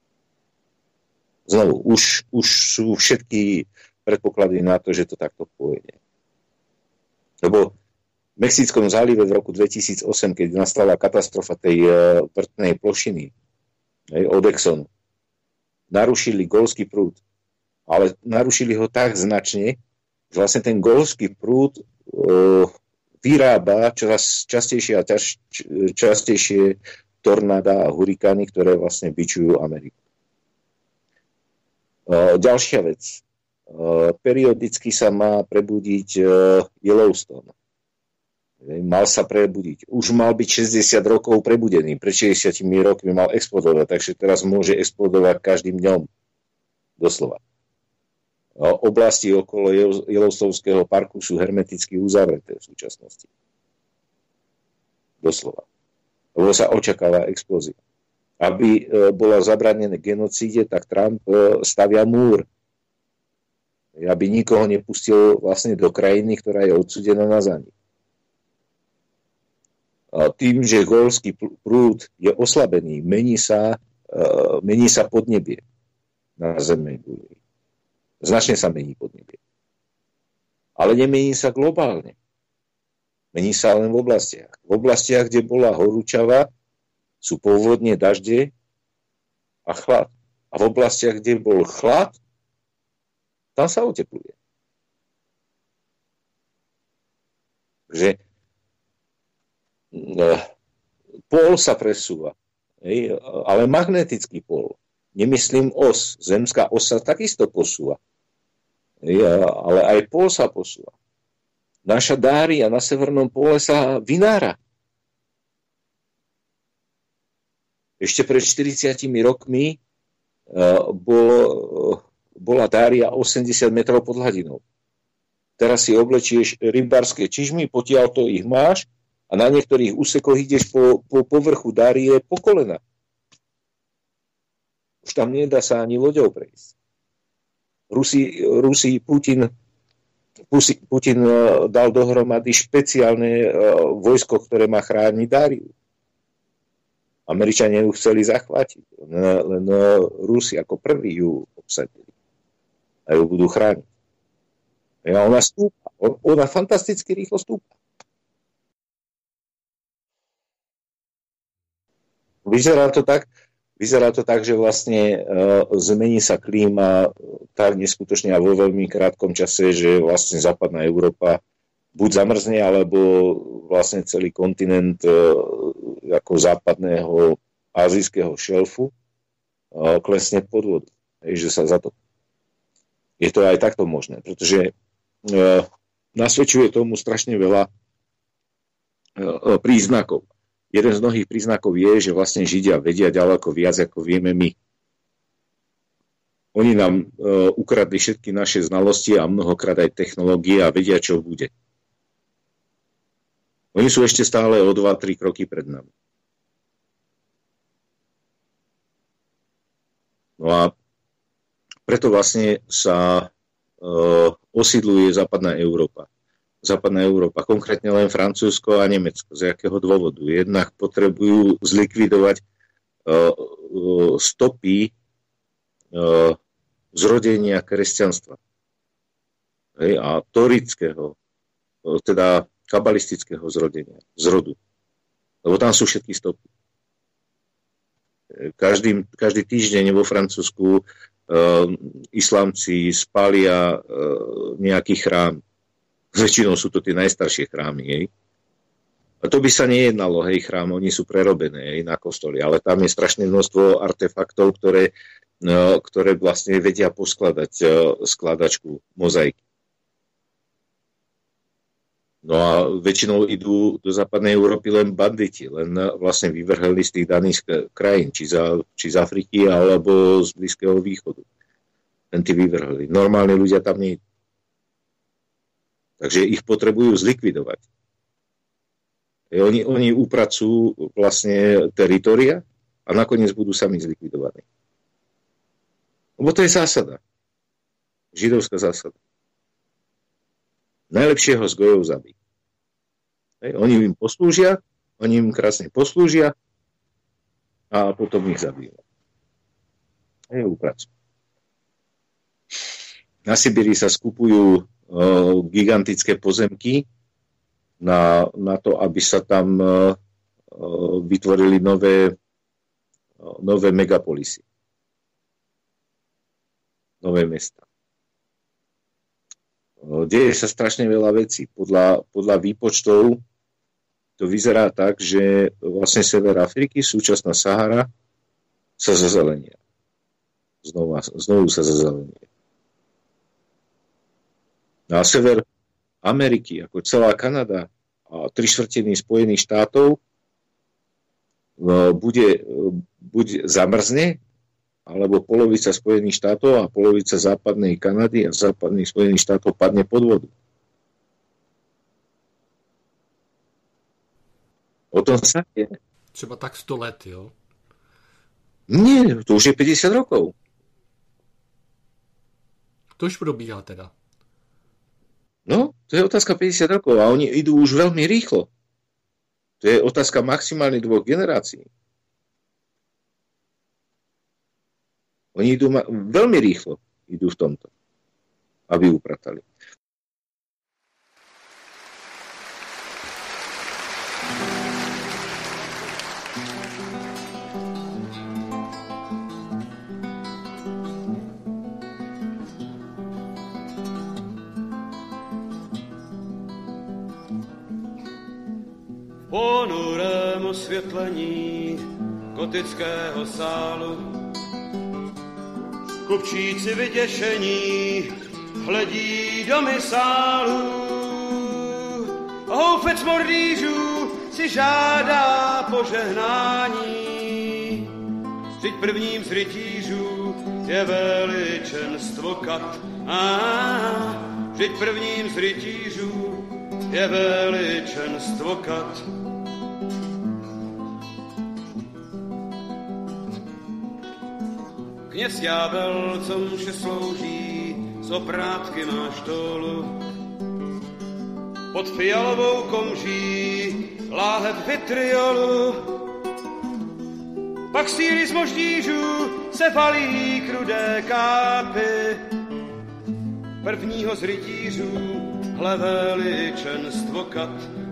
Znovu. Už sú všetky predpoklady na to, že to takto pôjde. Lebo v Mexickom zálive v roku 2008, keď nastala katastrofa tej vrtnej plošiny od Exxonu, narušili golský prúd. Ale narušili ho tak značne, že vlastne ten golský prúd vyrába častejšie a častejšie tornáda a hurikány, ktoré vlastne bičujú Ameriku. Ďalšia vec. periodicky sa má prebudiť Yellowstone. Mal sa prebudiť. Už mal byť 60 rokov prebudený. Pred 60 rokmi mal explodovať, takže teraz môže explodovať každým dňom. Doslova. Oblasti okolo Yellowstonského parku sú hermeticky uzavreté v súčasnosti. Doslova. Lebo sa očakáva explózia. Aby bola zabranené genocíde, tak Trump stavia múr. Aby nikoho nepustil vlastne do krajiny, ktorá je odsúdená na zánik. Tým, že golfský prúd je oslabený, mení sa podnebie na zemnej guli. Značne sa mení podnebie. Ale nemení sa globálne. Mení sa len v oblastiach. V oblastiach, kde bola horúčava, sú pôvodne dažde a chlad. A v oblastiach, kde bol chlad, tam sa otepluje. Takže pól sa presúva, ale magnetický pól. Nemyslím os. Zemská os sa takisto posúva. Ale aj pól sa posúva. Naša dária na severnom pole sa vynára. Ešte pred 40 rokmi bola dária 80 metrov pod hladinou. Teraz si oblečieš rybárske čižmy, potiaľ to ich máš, a na niektorých úsekoch ideš po povrchu dárie po kolena. Už tam nedá sa ani loďou prejsť. Putin dal dohromady špeciálne vojsko, ktoré má chrániť dáriu. Američania ju chceli zachvátiť, len Rusi ako prví ju obsadili. A ju budú chrániť. A ona stúpa. Ona fantasticky rýchlo stúpa. Vyzerá to tak, že vlastne zmení sa klíma tak neskutočne a vo veľmi krátkom čase, že vlastne západná Európa buď zamrzne, alebo vlastne celý kontinent ako západného azijského šelfu klesne pod vodu. Že sa zatopí. Je to aj takto možné, pretože nasvedčuje tomu strašne veľa príznakov. Jeden z mnohých príznakov je, že vlastne Židia vedia ďaleko viac, ako vieme my. Oni nám ukradli všetky naše znalosti a mnohokrát aj technológie a vedia, čo bude. Oni sú ešte stále o 2-3 kroky pred nami. No a preto vlastne sa osídluje západná Európa. Západná Európa, konkrétne len Francúzsko a Nemecko. Z jakého dôvodu? Jednak potrebujú zlikvidovať stopy zrodenia kresťanstva. A torického, teda kabalistického zrodenia, zrodu. Lebo tam sú všetky stopy. Každý týždeň vo Francúzsku islamci spália nejaký chrám. Väčšinou sú to tie najstaršie chrámy. Hej. A to by sa nejednalo, chrám, oni sú prerobené na kostoly, ale tam je strašné množstvo artefaktov, ktoré vlastne vedia poskladať skladačku mozaiky. No a väčšinou idú do západnej Európy len banditi, len vlastne vyvrheli z tých daných krajín, či z Afriky, alebo z Blízkeho východu. Len tí vyvrheli. Normálni ľudia tam nie. Takže ich potrebujú zlikvidovať. Oni upracujú vlastne teritoria a nakoniec budú sami zlikvidovaní. Lebo to je zásada. Židovská zásada. Najlepšieho z gojov zabiť. Oni im poslúžia, oni im krásne poslúžia a potom ich zabijú. Upracujú. Na Sibíri sa skupujú gigantické pozemky na to, aby sa tam vytvorili nové megapolisy. Nové mesta. Deje sa strašne veľa vecí. Podľa výpočtov to vyzerá tak, že vlastne sever Afriky, súčasná Sahara, sa zazelenia. Znovu sa zazelenia. Na sever Ameriky, ako celá Kanada a 3/4 Spojených štátov buď zamrzne, alebo polovica Spojených štátov a polovica západnej Kanady a západných Spojených štátov padne pod vodu. O tom sa je. Třeba tak 100 let, jo? Nie, to už je 50 rokov. To už probíhá teda. No, to je otázka 50 rokov a oni idú už veľmi rýchlo. To je otázka maximálne 2 generácií. Oni idú veľmi rýchlo, idú v tomto, aby upratali. Ponurém osvětlení gotického sálu kupčíci vyděšení hledí do misálu. Houfec mordýřů si žádá požehnání. Vždyť prvním z rytířů je veličenstvo kat. Vždyť prvním z rytířů je veličenstvo kat. Kněz ďábel, co mše slouží, z oprátky má štolu. Pod fialovou komží láhev vitriolu. Pak síly z moždířů se valí k rudé kápy. Prvního z rytířů hle veličenstvo kat.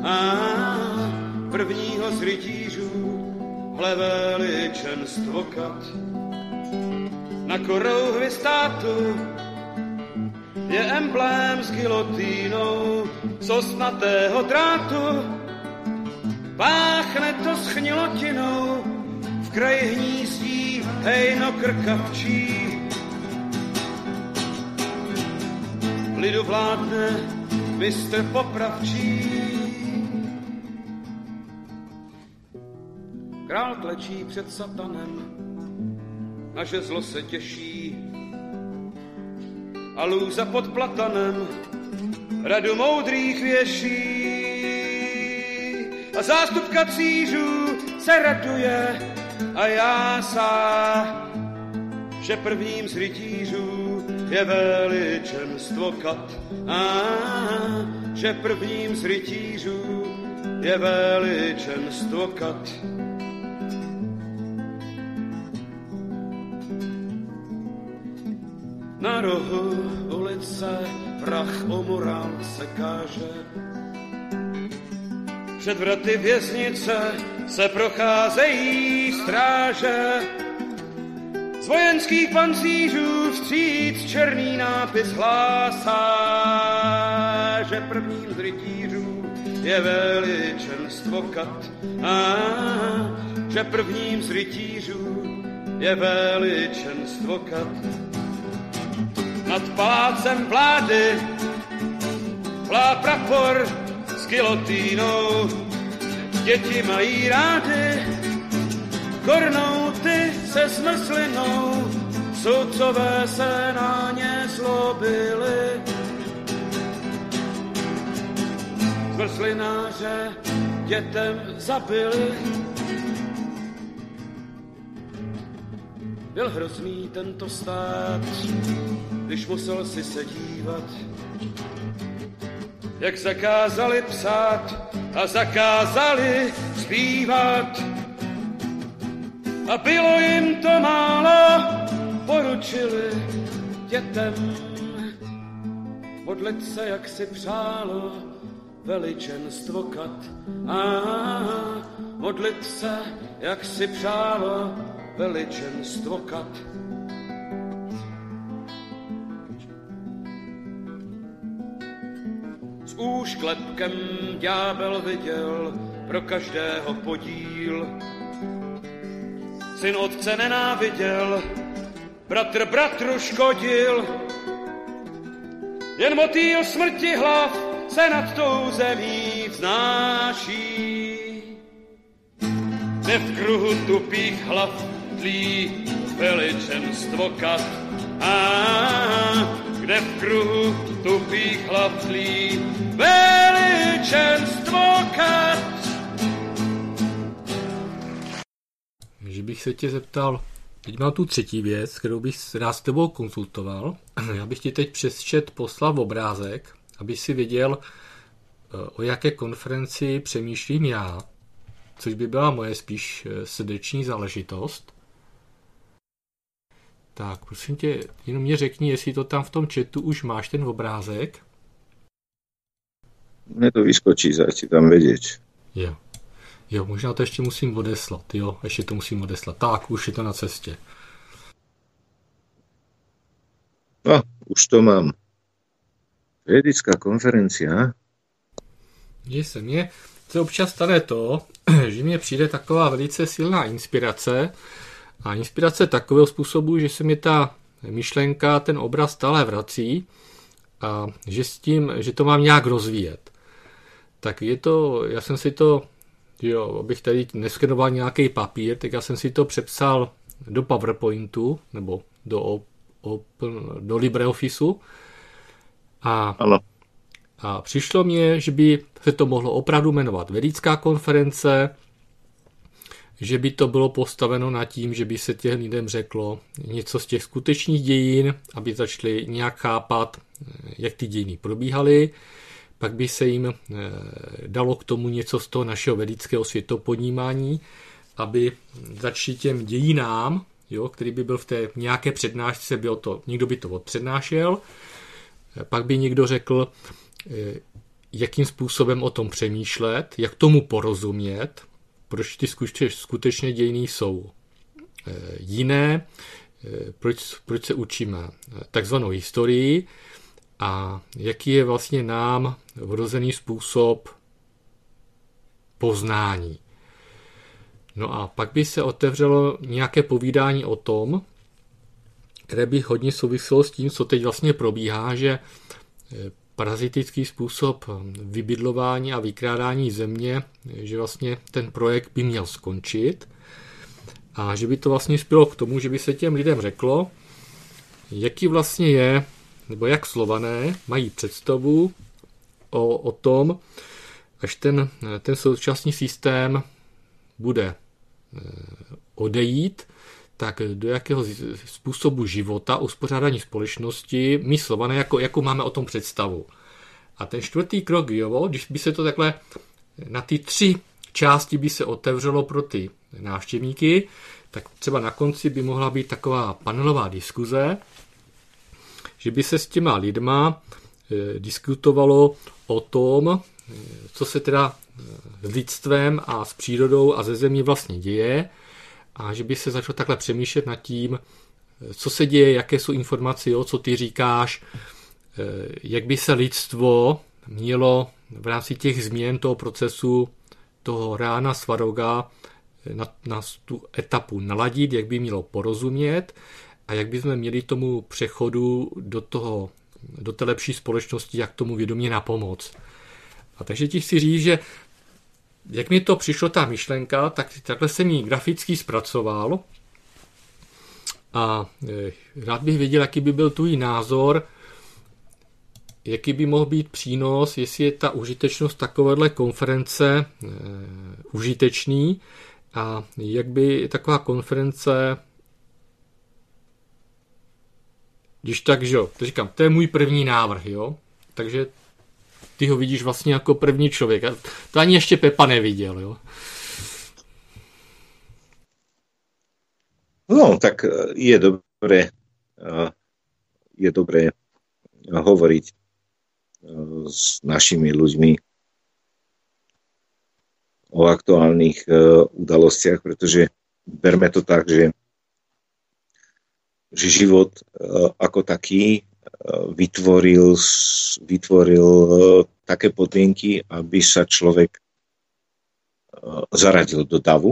Prvního z rytířů hle veličenstvo kat. Na korouhvi státu je emblém s gilotínou z ostnatého drátu. Páchne to schnilatinou, v kraji hnízdí hejno krkavčí. Lidu vládne mistr popravčí. Král klečí před satanem, na žezlo se těší a lůza pod platanem radu moudrých věší. A zástup kacířů se raduje a jásá, že prvním z rytířů je veličenstvo kat. Že prvním z rytířů je veličenstvo kat. Na rohu ulice prach o morálce káže. Před vraty věznice se procházejí stráže. Z vojenských pancířů vstříc černý nápis hlásá, že prvním z rytířů je veličenstvo kat. Že prvním z rytířů je veličenstvo kat. Nad palácem vlády plá prapor s gilotínou. Děti mají rády kornouty se zmrzlinou. Soudcové se na ně zlobili. Zmrzlináře dětem zabili. Byl hrozný tento stát, když musel si se dívat, jak zakázali psát a zakázali zpívat. A bylo jim to málo, poručili dětem modlit se, jak si přálo veličenstvo kat. Modlit se, jak si přálo veličenstvo kat. S úšklepkem ďábel viděl pro každého podíl. Syn otce nenáviděl, bratr bratru škodil. jen motýl smrti hlav se nad tou zemí vznáší. Kde v kruhu tupých hlav tlí veličenstvo kat, kde v kruhu tupých hlav tlí veličenstvo kat. Že bych se tě zeptal, teď mám tu třetí věc, kterou bych rád s tebou konzultoval. Já bych ti teď přesčet poslal obrázek, aby si věděl, o jaké konferenci přemýšlím já, což by byla moje spíš srdeční záležitost. Tak, prosím tě, jenom mě řekni, jestli to tam v tom chatu už máš ten obrázek. Mne to vyskočí, začít tam vědět. Jo, možná to ještě musím odeslat, ještě to musím odeslat. Tak, už je to na cestě. No, už to mám. Vedická konferencia. Mně se občas stane to, že mně přijde taková velice silná inspirace a inspirace takového způsobu, že se mi ta myšlenka, ten obraz stále vrací a že to mám nějak rozvíjet. Tak je to, já jsem si to, abych tady neskenoval nějaký papír, tak já jsem si to přepsal do PowerPointu nebo do LibreOfficeu a přišlo mně, že by se to mohlo opravdu jmenovat Vedická konference, že by to bylo postaveno na tím, že by se těm lidem řeklo něco z těch skutečných dějin, aby začali nějak chápat, jak ty dějiny probíhaly, pak by se jim dalo k tomu něco z toho našeho vedického světopodímání, aby začali těm dějinám, který by byl v té nějaké přednášce, někdo by to odpřednášel, pak by někdo řekl, jakým způsobem o tom přemýšlet, jak tomu porozumět, proč ty skutečné dějiny jsou jiné, proč se učíme takzvanou historii a jaký je vlastně nám vrozený způsob poznání. No a pak by se otevřelo nějaké povídání o tom, které by hodně souviselo s tím, co teď vlastně probíhá, že parazitický způsob vybydlování a vykrádání země, že vlastně ten projekt by měl skončit a že by to vlastně spělo k tomu, že by se těm lidem řeklo, jaký vlastně je, nebo jak Slované mají představu o tom, až ten současný systém bude odejít, tak do jakého způsobu života, uspořádání společnosti my Slované, jako máme o tom představu. A ten čtvrtý krok, když by se to takhle na ty 3 části by se otevřelo pro ty návštěvníky, tak třeba na konci by mohla být taková panelová diskuze, že by se s těma lidma diskutovalo o tom, co se teda s lidstvem a s přírodou a ze zemí vlastně děje, a že by se začal takhle přemýšlet nad tím, co se děje, jaké jsou informace, co ty říkáš, jak by se lidstvo mělo v rámci těch změn toho procesu toho rána Svaroga na tu etapu naladit, jak by mělo porozumět a jak by jsme měli tomu přechodu do té lepší společnosti, jak tomu vědomě napomoct. A takže ti chci říct, že jak mi to přišlo ta myšlenka, tak takhle jsem ji graficky zpracoval a rád bych věděl, jaký by byl tvůj názor, jaký by mohl být přínos, jestli je ta užitečnost takovéhle konference užitečný a jak by taková konference, když tak, že jo, to říkám, to je můj první návrh, takže ty ho vidíš vlastně jako první člověk. To ani ještě Pepa neviděl, No, tak je dobré hovoriť s našimi ľuďmi o aktuálnych udalostiach, pretože berme to tak, že život ako taký vytvoril také podmienky, aby sa človek zaradil do davu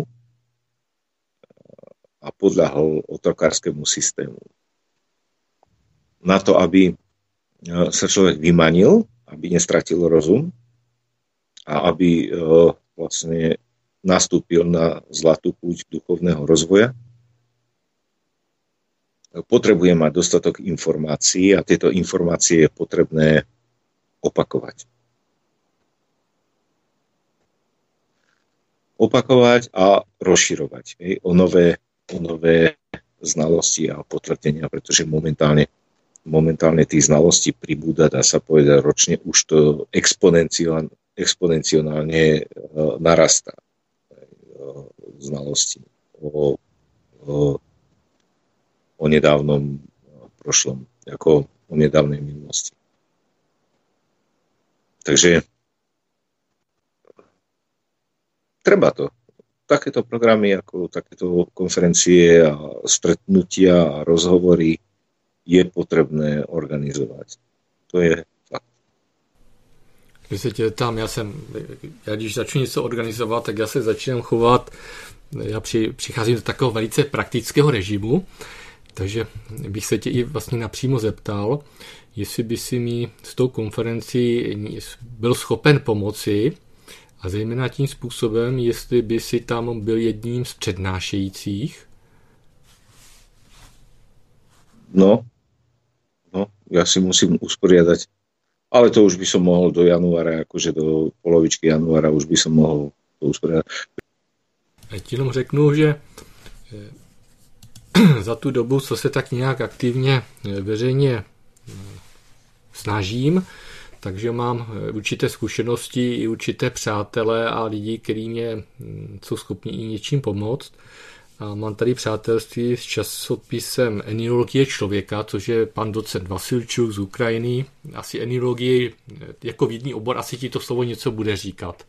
a podľahol otrokárskému systému. Na to, aby sa človek vymanil, aby nestratil rozum a aby vlastne nastúpil na zlatú púť duchovného rozvoja. Potrebuje mať dostatok informácií a tieto informácie je potrebné opakovať. Opakovať a rozširovať o nové znalosti a potvrdenia, pretože momentálne tých znalostí pribúda, dá sa povedať, ročne už to exponenciálne narastá. Znalosti o nedávnom prošlom, ako o nedávnej minulosti. Takže treba to. Takéto programy, ako takéto konferencie a stretnutia a rozhovory je potrebné organizovat. To je fakt. Když se tě tam, já když začnu něco organizovat, tak já se začínám chovat, já přicházím do takového velice praktického režimu, takže bych se tě i vlastně napřímo zeptal, jestli by si mi s tou konferencí byl schopen pomoci a zejména tím způsobem, jestli by si tam byl jedním z přednášejících. No, ja si musím usporiadať, ale to už by som mohol do januára, akože do polovičky januára už by som mohol to usporiadať. Já ti jenom řeknu, že za tu dobu, co se tak nějak aktivně veřejně snažím, takže mám určité zkušenosti i určité přátelé a lidi, kteří mě jsou schopni i něčím pomoct. A mám tady přátelství s časopisem Eniologie člověka, což je pan docent Vasilčuk z Ukrajiny. Asi eniologie jako vědní obor, asi ti to slovo něco bude říkat.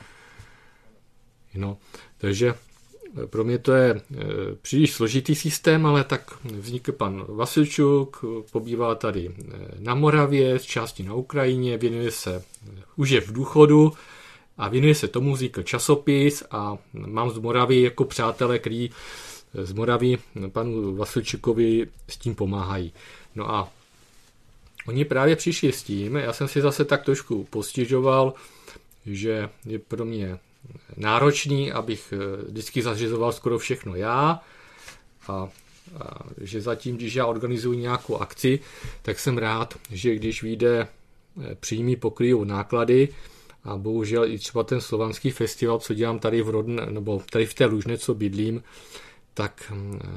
No, takže pro mě to je příliš složitý systém, ale tak vznikl pan Vasilčuk, pobývá tady na Moravě, z části na Ukrajině, věnuje se, už je v důchodu, a věnuje se tomu, vznikl časopis a mám z Moravy jako přátelé, který z Moravy panu Vasilčukovi s tím pomáhají. No a oni právě přišli s tím, já jsem si zase tak trošku postižoval, že je pro mě náročný, abych vždycky zařizoval skoro všechno já a že zatím, když já organizuji nějakou akci, tak jsem rád, že když vyjde příjmy pokryjou náklady. A bohužel i třeba ten slovanský festival, co dělám tady v Rodne, nebo tady v té Lužné, co bydlím, tak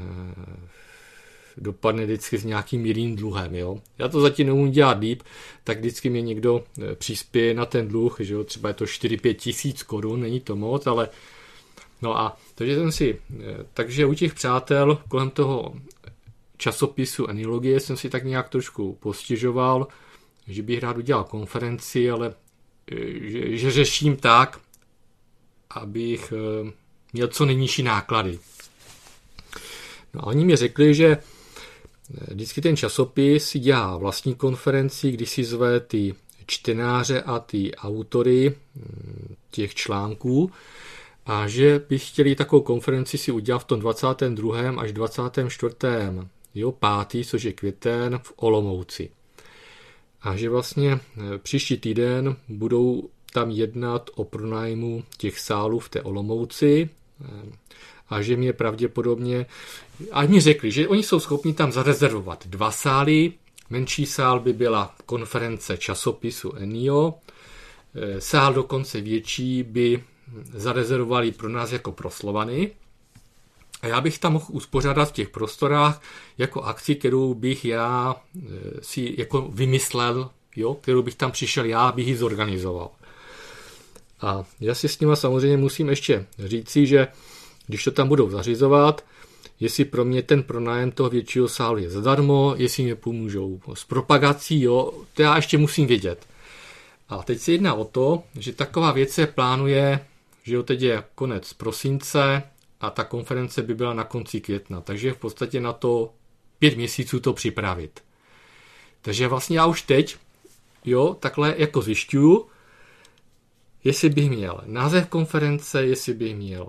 dopadne vždycky s nějakým mírným dluhem. Jo? Já to zatím neumím dělat líp, tak vždycky mě někdo přispěje na ten dluh, že jo? Třeba je to 4-5 tisíc korun, není to moc, ale no a takže u těch přátel kolem toho časopisu Eniologie jsem si tak nějak trošku postižoval, že bych rád udělal konferenci, ale že řeším tak, abych měl co nejnižší náklady. No a oni mi řekli, že vždycky ten časopis dělá vlastní konferenci, když si zve ty čtenáře a ty autory těch článků a že by chtěli takovou konferenci si udělat v tom 22. až 24. 5., což je květen v Olomouci. A že vlastně příští týden budou tam jednat o pronájmu těch sálů v té Olomouci a že mě pravděpodobně, a mi řekli, že oni jsou schopni tam zarezervovat 2 sály, menší sál by byla konference časopisu Enio, sál dokonce větší by zarezervovali pro nás jako pro Slovany. A já bych tam mohl uspořádat v těch prostorách jako akci, kterou bych já si jako vymyslel, jo, kterou bych tam přišel já, bych ji zorganizoval. A já si s nima samozřejmě musím ještě říci, že když to tam budou zařizovat, jestli pro mě ten pronájem toho většího sálu je zadarmo, jestli mě pomůžou s propagací, jo, to já ještě musím vědět. A teď se jedná o to, že taková věc se plánuje, že jo, teď je konec prosince, a ta konference by byla na konci května, takže v podstatě na to 5 měsíců to připravit. Takže vlastně já už teď, jo, takhle jako zjišťuju, jestli bych měl název konference, jestli bych měl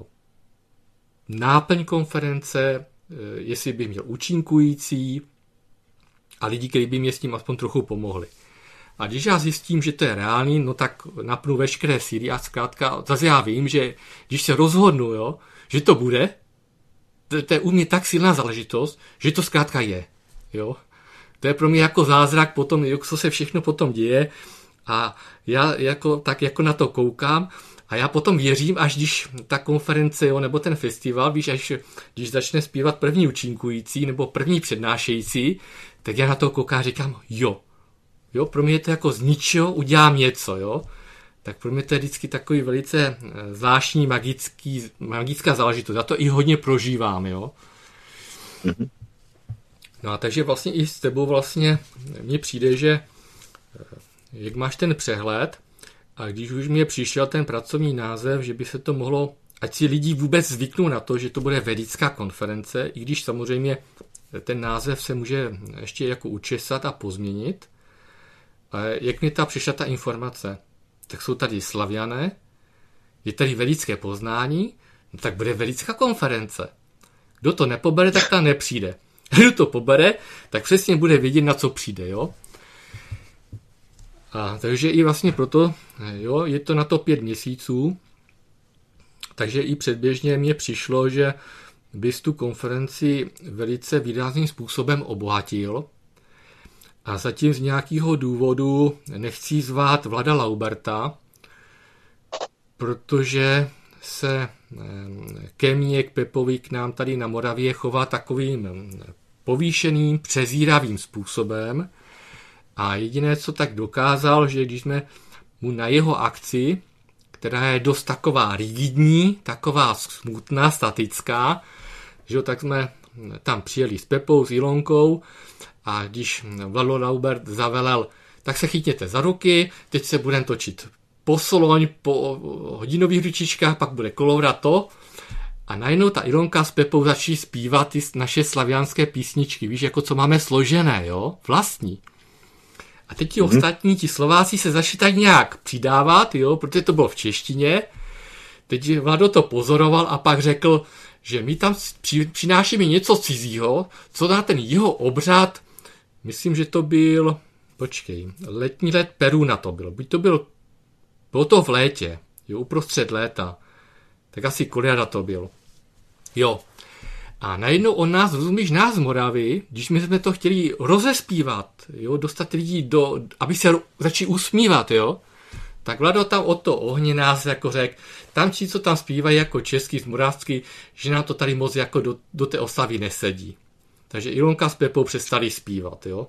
náplň konference, jestli bych měl účinkující, a lidi, kteří by mě s tím aspoň trochu pomohli. A když já zjistím, že to je reálný, no tak napnu veškeré síly a zkrátka zase já vím, že když se rozhodnu, jo, že to bude, to je u mě tak silná záležitost, že to zkrátka je. Jo. To je pro mě jako zázrak potom, co se všechno potom děje a já tak jako na to koukám a já potom věřím, až když ta konference, jo, nebo ten festival, víš, až když začne zpívat první účinkující nebo první přednášející, tak já na to koukám a říkám, jo, pro mě je to jako z ničeho udělám něco, jo. Tak pro mě to je vždycky takový velice zvláštní magická záležitost. Já to i hodně prožívám, jo. No a takže vlastně i s tebou vlastně mně přijde, že jak máš ten přehled a když už mě přišel ten pracovní název, že by se to mohlo, ať si lidi vůbec zvyknou na to, že to bude vedická konference, i když samozřejmě ten název se může ještě jako učesat a pozměnit. A jak mi přišla ta informace, tak jsou tady Slaviané, je tady vedické poznání, no tak bude vedická konference. Kdo to nepobere, tak tam nepřijde. Kdo to pobere, tak přesně bude vědět, na co přijde, jo. A takže i vlastně proto, jo, je to na to 5 měsíců, takže i předběžně mně přišlo, že bys tu konferenci velice výrazným způsobem obohatil a zatím z nějakého důvodu nechci zvát Vlada Lauberta, protože se ke mně, k Pepovi, k nám tady na Moravě chová takovým povýšeným, přezíravým způsobem. A jediné, co tak dokázal, že když jsme mu na jeho akci, která je dost taková rigidní, taková smutná, statická, že tak jsme tam přijeli s Pepou, s Ilonkou a když Vlado Laubert zavelel, tak se chytněte za ruky, teď se budeme točit po Soloň, po hodinových ručičkách, pak bude kolovrat to. A najednou ta Ilonka s Pepou začí zpívat ty naše slaviánské písničky, víš, jako co máme složené, jo, vlastní. A teď ti ostatní, ti Slováci se začali tak nějak přidávat, jo, protože to bylo v češtině. Teď Vlado to pozoroval a pak řekl, že my tam přinášíme něco cizího, co na ten jeho obřad, myslím, že to byl, letní let Peruna to bylo. Buď to bylo to v létě, jo, uprostřed léta. Tak asi Koliada to byl. Jo. A najednou on nás, rozumíš, nás z Moravy, když my jsme to chtěli rozespívat, jo, dostat lidí aby se začali usmívat, jo, tak Vlado tam od toho ohně nás jako řekl, tam ti, co tam zpívají jako český, moravský, že nám to tady moc jako do té oslavy nesedí. Takže Ilonka s Pepou přestali zpívat, jo.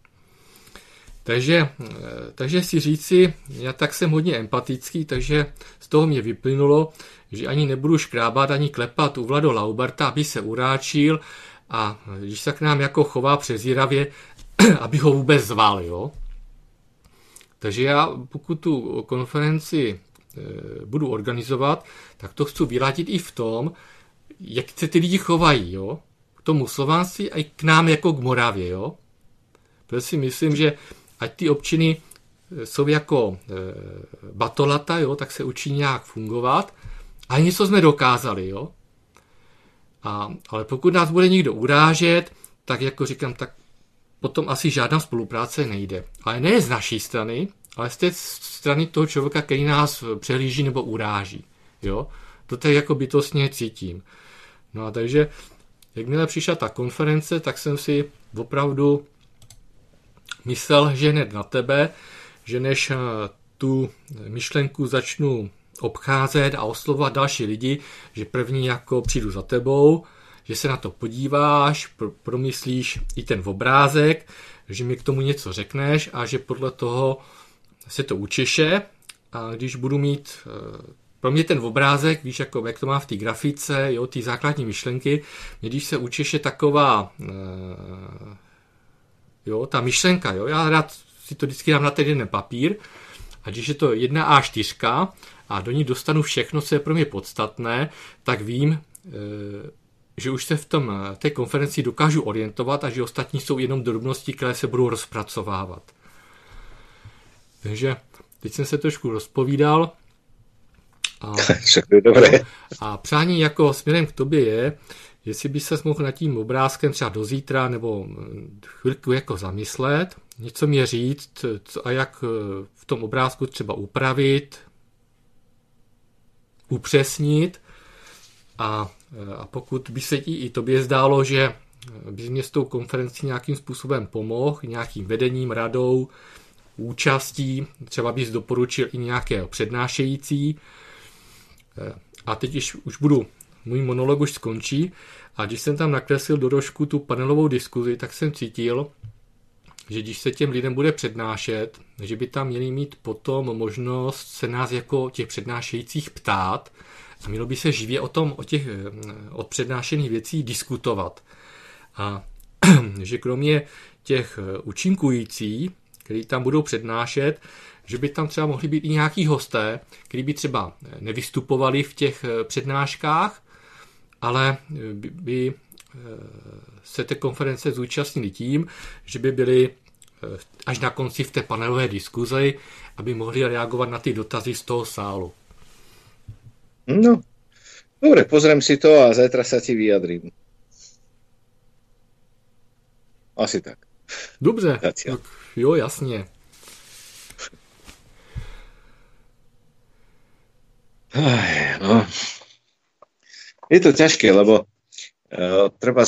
Takže si říci, já tak jsem hodně empatický, takže z toho mě vyplynulo, že ani nebudu škrábat, ani klepat u Vlado Lauberta, aby se uráčil a když se k nám jako chová přezíravě, aby ho vůbec zval, jo. Takže já, pokud tu konferenci budu organizovat, tak to chci vyladit i v tom, jak se ty lidi chovají, jo. K tomu slovanství a i k nám jako k Moravě, jo. Protože si myslím, že ať ty občiny jsou jako batolata, jo, tak se učí nějak fungovat. A něco jsme dokázali, jo. Ale pokud nás bude někdo urážet, tak jako říkám, tak potom asi žádná spolupráce nejde. Ale ne z naší strany, ale z té strany toho člověka, který nás přehlíží nebo uráží, jo. To tady jako bytostně cítím. No a takže, jakmile přišla ta konference, tak jsem si opravdu myslel, že hned na tebe, že než tu myšlenku začnu obcházet a oslovovat další lidi, že první jako přijdu za tebou, že se na to podíváš, promyslíš i ten obrázek, že mi k tomu něco řekneš a že podle toho se to učeše a když budu mít pro mě ten obrázek, víš, jako jak to má v té grafice, jo, ty základní myšlenky, když se učeše taková jo, ta myšlenka, jo, já rád si to vždycky dám na ten jeden papír a když je to 1 A4 a do ní dostanu všechno, co je pro mě podstatné, tak vím, že už se v té konferenci dokážu orientovat a že ostatní jsou jenom drobnosti, které se budou rozpracovávat. Takže teď jsem se trošku rozpovídal a přání jako směrem k tobě je, jestli by se mohl nad tím obrázkem třeba do zítra nebo chvilku jako zamyslet, něco mě říct, co a jak v tom obrázku třeba upravit, upřesnit a pokud by se i tobě zdálo, že bys mě s tou konferencí nějakým způsobem pomohl, nějakým vedením, radou, účastí, třeba bys doporučil i nějaké přednášející. A teď můj monolog už skončí a když jsem tam nakreslil do rožku tu panelovou diskuzi, tak jsem cítil, že když se těm lidem bude přednášet, že by tam měli mít potom možnost se nás jako těch přednášejících ptát a mělo by se živě o přednášených věcí diskutovat. A že kromě těch účinkujících, kteří tam budou přednášet, že by tam třeba mohli být i nějaký hosté, kteří by třeba nevystupovali v těch přednáškách, ale by se té konference zúčastnili tím, že by byli až na konci v té panelové diskuzi, aby mohli reagovat na ty dotazy z toho sálu. No, dobre, pozriem si to a zajtra sa ti vyjadrím. Asi tak. Dobře, tak jo, jasně. No. Je to ťažké, lebo treba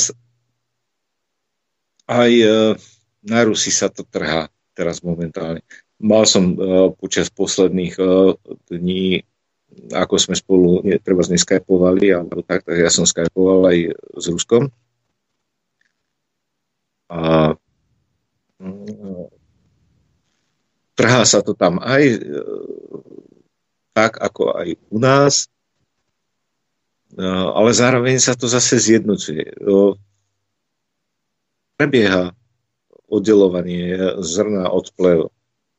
aj na Rusi sa to trhá teraz momentálne. Mal som počas posledných dní, ako sme spolu treba neskypovali, alebo tak ja som skypoval aj s Ruskom. A trhá sa to tam aj tak, ako aj u nás, ale zároveň sa to zase zjednocuje. Prebieha oddelovanie zrna od plev.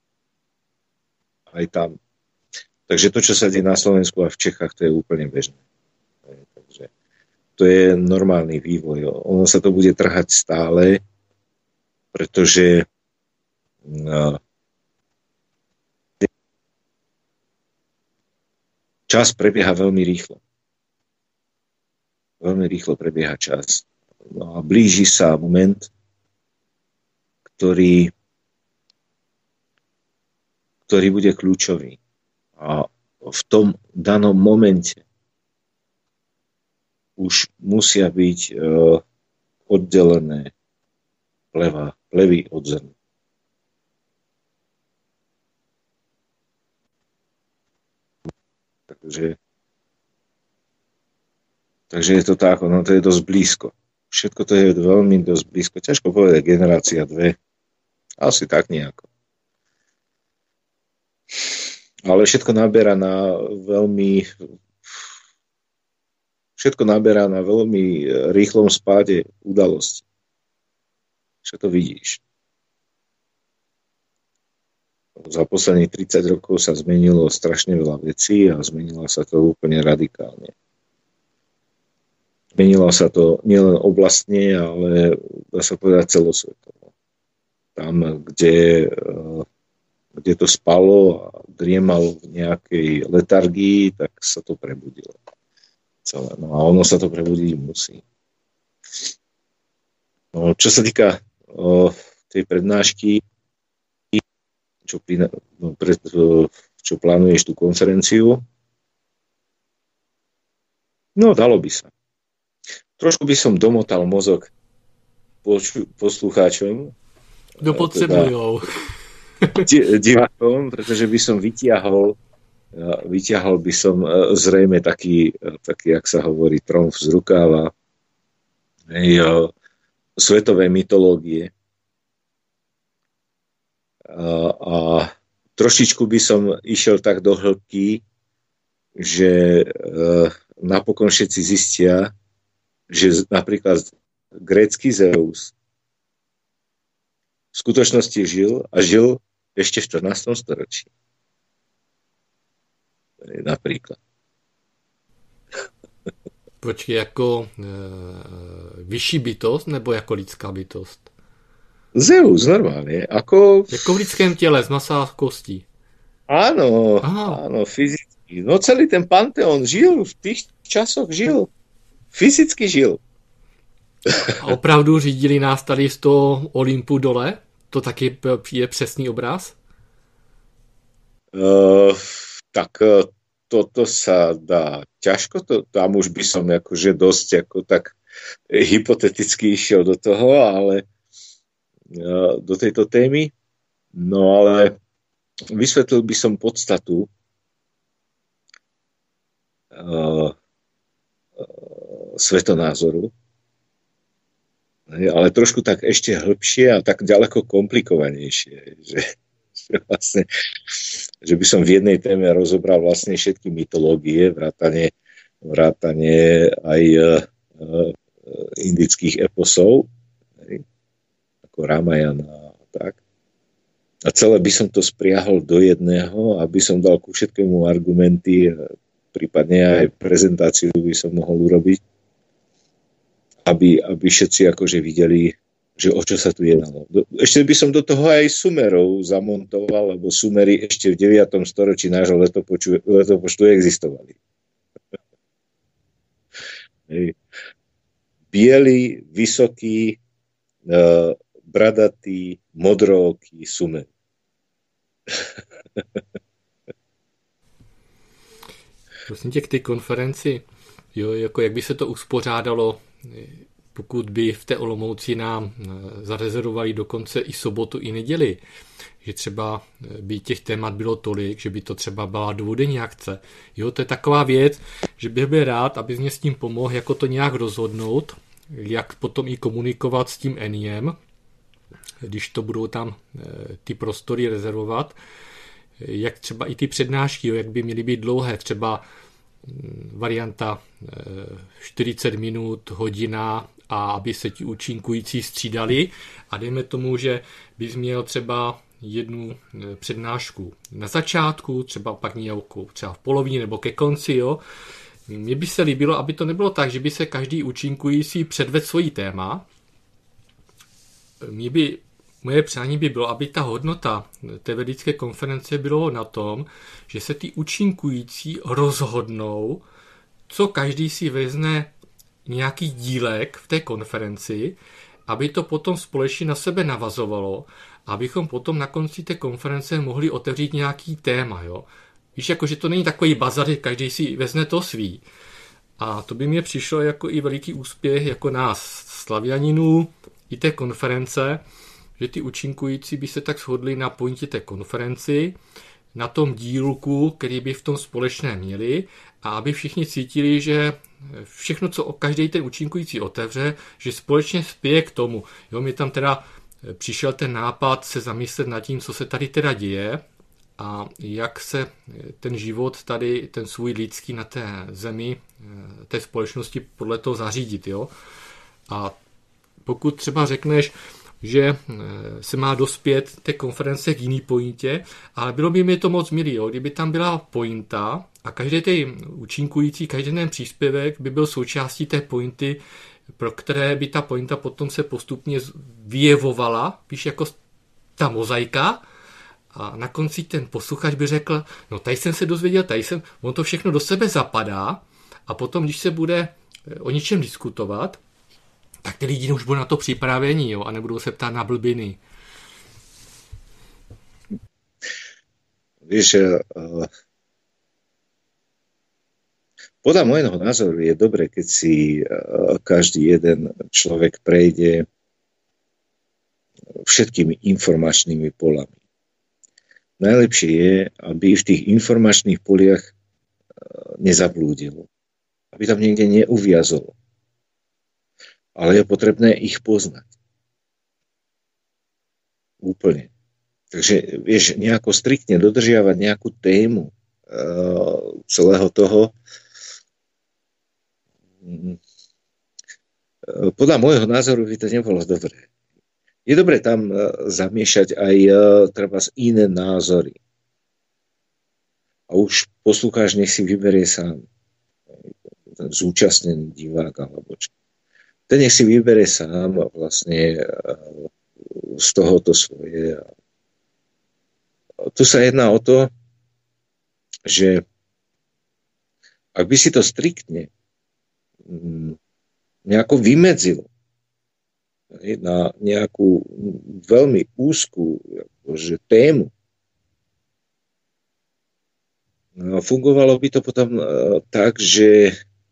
Aj tam. Takže to, čo sa deje na Slovensku a v Čechách, to je úplne bežné. Takže to je normálny vývoj. Ono sa to bude trhať stále, pretože čas prebieha veľmi rýchlo. Veľmi rýchlo prebieha čas. No a blíži sa moment, ktorý bude kľúčový. A v tom danom momente už musia byť oddelené plevy od zrna. Takže je to tak, no to je dosť blízko. Všetko to je veľmi dosť blízko. Ťažko povedať, generácia 2. Asi tak nejako. Ale všetko naberá na veľmi rýchlom spáde udalosti. Čo to vidíš? Za posledných 30 rokov sa zmenilo strašne veľa vecí a zmenilo sa to úplne radikálne. Zmenilo sa to nielen oblastne, ale dá sa povedať celosvetovo. Tam, kde to spalo a driemalo v nejakej letargii, tak sa to prebudilo. Celé. No a ono sa to prebudiť musí. No, čo sa týka tej prednášky, čo plánuješ tú konferenciu, no dalo by sa. Trošku by som domotal mozog poslucháčom. Dopotrebujou. Divákom, pretože by som vytiahol by som zrejme taký, jak sa hovorí, tromf z rukáva svetovej mytológie. A trošičku by som išiel tak do hĺbky, že napokon všetci zistia, že napríklad grécky Zeus v skutočnosti žil ešte v 14. storočí. Napríklad. Počkej, jako vyšší bytost nebo jako lidská bytost? Zeus, normálne. Jako v lidském těle, z masa a kostí. Áno, áno, fyzicky. No celý ten panteón žil, v tých časoch žil. Fyzicky žil. A opravdu řídili nás tady z toho Olympu dole? To taky je přesný obraz? Tak toto sa dá ťažko, tam už by som akože dosť ako tak hypoteticky išiel do toho, ale do tejto témy. No ale vysvetlil by som podstatu svetonázoru, ale trošku tak ešte hĺbšie a tak ďaleko komplikovanejšie, vlastne, že by som v jednej téme rozobral vlastne všetky mytológie, vrátane aj indických eposov, ako Ramayana a tak. A celé by som to spriahol do jedného, aby som dal ku všetkému argumenty, prípadne aj prezentáciu by som mohol urobiť, aby všetci akože videli, že o čo sa tu jednalo. Ešte by som do toho aj Sumerov zamontoval, lebo Sumeri ešte v 9. storočí nášho letopočtu existovali. Bielý, vysoký, bradatý, modrooký Sumer. Prosím tě, k té konferenci, jo, jako jak by se to uspořádalo, pokud by v té Olomouci nám zarezervovali dokonce i sobotu, i neděli, že třeba by těch témat bylo tolik, že by to třeba byla dvoudenní akce. Jo, to je taková věc, že bych byl rád, abys mě s tím pomohl, jako to nějak rozhodnout, jak potom i komunikovat s tím Eniem, když to budou tam ty prostory rezervovat, jak třeba i ty přednášky, jo, jak by měly být dlouhé, třeba varianta 40 minut, hodina a aby se ti účinkující střídali a dejme tomu, že bys měl třeba jednu přednášku na začátku, třeba pak nějakou třeba v polovině nebo ke konci, jo. Mně by se líbilo, aby to nebylo tak, že by se každý účinkující předvedl svojí téma. Moje přání by bylo, aby ta hodnota té vědecké konference bylo na tom, že se ty účinkující rozhodnou, co každý si vezme nějaký dílek v té konferenci, aby to potom společně na sebe navazovalo, abychom potom na konci té konference mohli otevřít nějaký téma. Jo? Víš, jako, že to není takový bazar, každý si vezme to svý. A to by mě přišlo jako i veliký úspěch jako nás, slavianinů, i té konference, že ty účinkující by se tak shodli na pointě té konferenci, na tom dílku, který by v tom společné měli a aby všichni cítili, že všechno, co každý ten účinkující otevře, že společně spěje k tomu. Jo, mi tam teda přišel ten nápad se zamyslet nad tím, co se tady teda děje a jak se ten život tady, ten svůj lidský na té zemi, té společnosti podle toho zařídit. Jo? A pokud třeba řekneš, že se má dospět té konference k jiný pointě, ale bylo by mi to moc milý, jo? Kdyby tam byla pointa a každý ten účinkující, každý ten příspěvek by byl součástí té pointy, pro které by ta pointa potom se postupně vyjevovala, víš, jako ta mozaika a na konci ten posluchač by řekl, no tady jsem se dozvěděl, on to všechno do sebe zapadá a potom, když se bude o něčem diskutovat, tak ty lidi už budou na to připravení, jo, a nebudou se ptát na blbiny. Víš, podľa môjho názoru je dobre, keď si každý jeden človek prejde všetkými informačnými polami. Najlepšie je, aby v tých informačných poliach nezablúdil. Aby tam niekde neuviazol. Ale je potrebné ich poznať. Úplne. Takže, vieš, nejako striktne dodržiavať nejakú tému celého toho. Podľa môjho názoru by to nebolo dobré. Je dobré tam zamiešať aj treba iné názory. A už poslucháč nech si vyberie sám. Ten zúčastnený divák alebo čo. Ten nech si vybere sám vlastne z tohoto svoje. Tu sa jedná o to, že ak by si to striktne nejako vymedzil na nejakú veľmi úzkú tému, fungovalo by to potom tak, že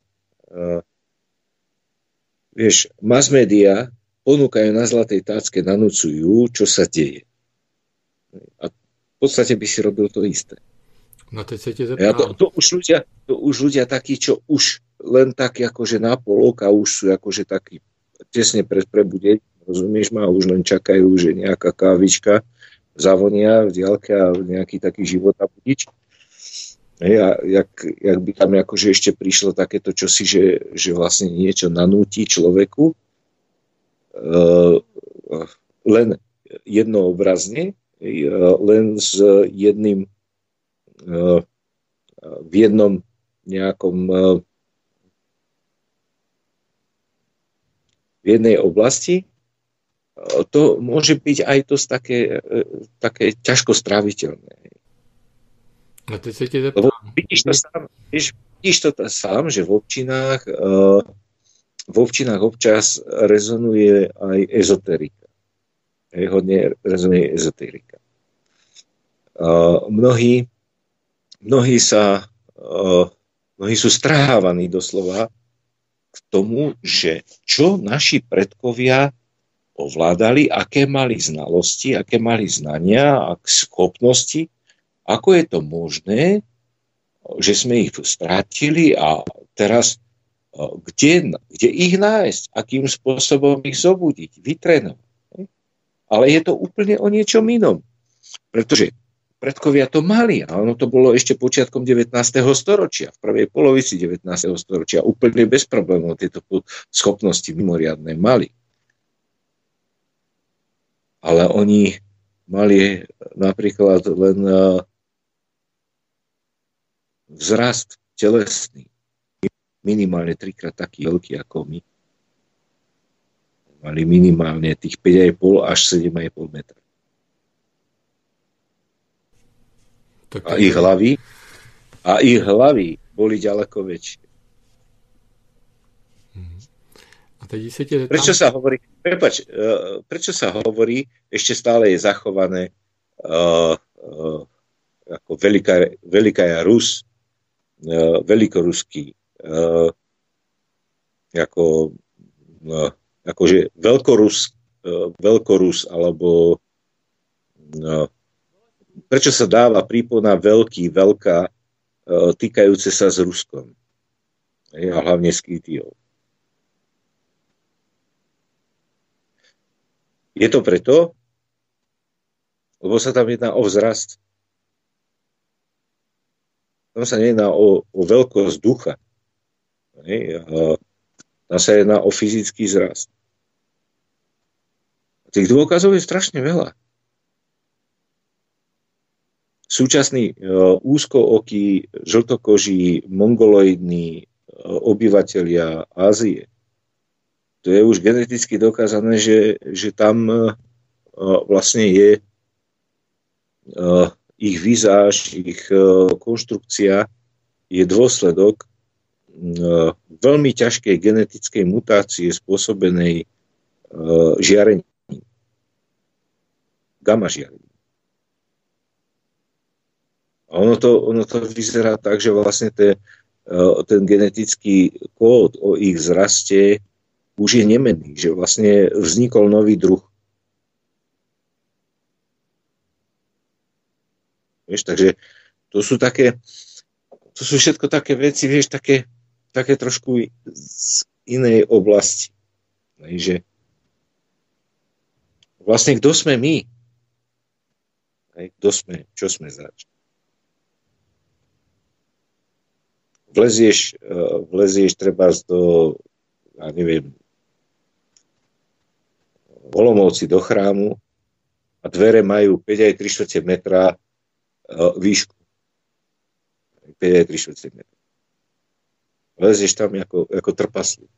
mass media ponúkajú na zlatej tácke, nanúcujú, čo sa deje. A v podstate by si robil to isté. No teď sa ti zeptám. To už ľudia takí, čo už len tak akože na pol oka už sú akože takí tesne pred prebudením, rozumieš ma, už len čakajú, že nejaká kávička zavonia v diaľke a nejaký taký život a budič. A jak by tam akože ešte prišlo takéto čosi, že vlastne niečo nanúti človeku len jednoobrazne, len s jedným v jednom nejakom v jednej oblasti, to môže byť aj dosť také ťažko stráviteľné. A teď sa ti zeptám. Vidíš to sám, že v občinách občas rezonuje aj ezoterika. Hodne rezonuje ezoterika. Mnohí sú strhávaní doslova k tomu, že čo naši predkovia ovládali, aké mali znalosti, aké mali znania a schopnosti, ako je to možné, že sme ich strátili a teraz kde ich nájsť, akým spôsobom ich zobudiť, vytrénovať. Ale je to úplne o niečom inom. Pretože predkovia to mali a ono to bolo ešte počiatkom 19. storočia, v prvej polovici 19. storočia. Úplne bez problémov tieto schopnosti mimoriadne mali. Ale oni mali napríklad len vzrast telesný, minimálne 3-krát taký veľký ako my. Mali minimálne tých 5,5 až 7,5 metra. A ich hlavy boli ďaleko väčšie. A teď sa ti... Prečo sa hovorí, ešte stále je zachované ako Veliká Rus, veľkoruský, akože veľkorus, alebo prečo sa dáva prípona veľký, veľká, týkajúce sa s Ruskom. A hlavne s Kytiou. Je to preto, lebo sa tam jedná o vzrast. Tam sa nejedná o veľkosť ducha. Tam sa jedná o fyzický vzrast. Tých dôkazov je strašne veľa. Súčasní úzkookí, žltokoží, mongoloidní obyvatelia Ázie. To je už geneticky dokázané, že tam vlastne je ich vizáž, ich konštrukcia je dôsledok veľmi ťažkej genetickej mutácie spôsobenej žiarením. Gamma žiarením. A ono to vyzerá tak, že vlastne ten genetický kód o ich vzraste už je nemenný, že vlastne vznikol nový druh. Vieš, takže to sú všetko také veci, vieš, také trošku z inej oblasti. Takže vlastne kto sme my? Kto sme? Čo sme zač? Vlezieš treba do, ja neviem, v Olomouci do chrámu a dvere majú 5,3 metra výšku. 5,3 metra. Lezieš tam ako trpaslík.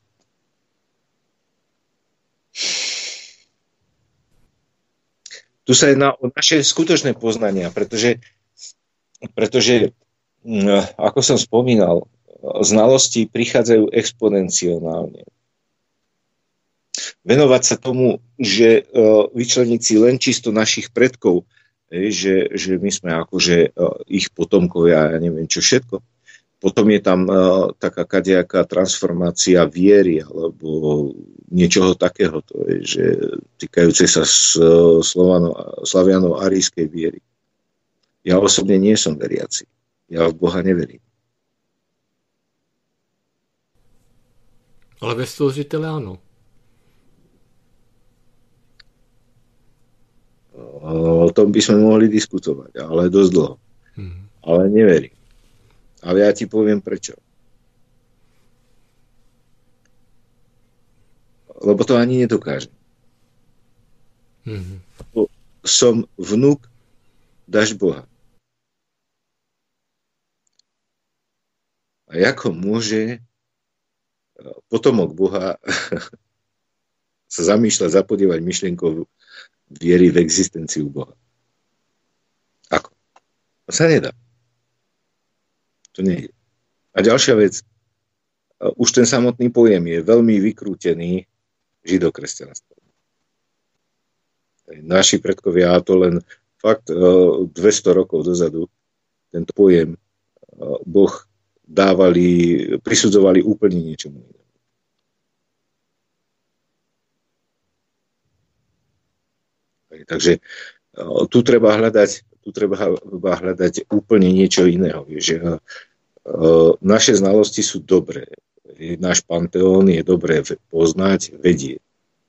Tu sa jedná o naše skutočné poznania, pretože ako som spomínal, znalosti prichádzajú exponenciálne. venovať sa tomu, že vyčleniť si len čisto našich predkov, že my sme akože ich potomkovia, ja neviem čo všetko. Potom je tam taká kadejaká transformácia viery alebo niečoho takého, to je, že týkajúce sa slavianov arijskej viery. Ja osobne nie som veriaci. Ja v Boha neverím. Ale ve stvořitele áno. O tom by sme mohli diskutovať, ale dosť dlho. Ale neverím. Ale ja ti poviem prečo. Lebo to ani nedokážem. Som vnuk Daš Boha. A ako môže potomok Boha sa zamýšľať, zapodievať myšlienkou viery v existenciu Boha? Ako? To sa nedá. To nejde. A ďalšia vec, už ten samotný pojem je veľmi vykrútený židokresťanstvom. Naši predkovia, a to len fakt 200 rokov dozadu, tento pojem Boh prisudzovali úplne niečomu inému. Takže tu treba hľadať úplne niečo iného. Že naše znalosti sú dobré. Náš panteón je dobré poznať, vedieť.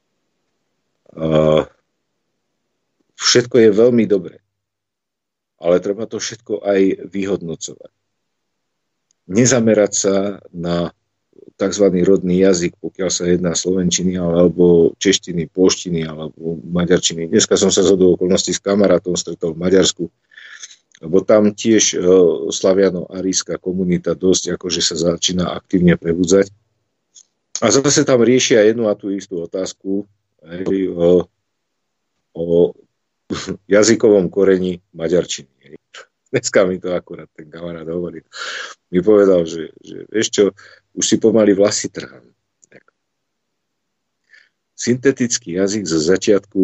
Všetko je veľmi dobré. Ale treba to všetko aj vyhodnocovať. Nezamerať sa na tzv. Rodný jazyk, pokiaľ sa jedná slovenčiny, alebo češtiny, poštiny, alebo maďarčiny. Dneska som sa zhodou okolností s kamarátom stretol v Maďarsku, lebo tam tiež slaviano-arijská komunita dosť akože sa začína aktívne prebudzať. A zase tam riešia jednu a tú istú otázku o jazykovom koreni maďarčiny. Dneska mi to akurát ten kamarát hovorí. Mi povedal, že vieš čo, už si pomaly vlasy trhám. Syntetický jazyk zo začiatku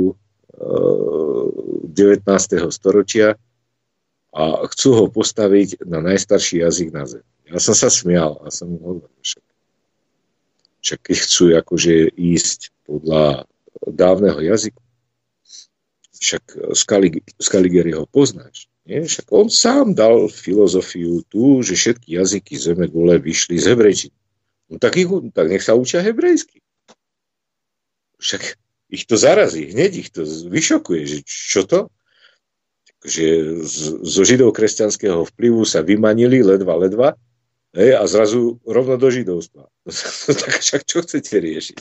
19. storočia a chcú ho postaviť na najstarší jazyk na Zemi. Ja som sa smial a som mu hovoril, však keď chcú akože ísť podľa dávneho jazyku, však Scaligeriho poznáš. Nie? Však on sám dal filozofiu tu, že všetky jazyky zeme dole vyšli z hebrejčiny. No tak nech sa učia hebrejsky. Však ich to zarazí, hneď ich to vyšokuje, že čo to? Že zo židov-kresťanského vplyvu sa vymanili ledva a zrazu rovno do židovstva. Tak však čo chcete riešiť?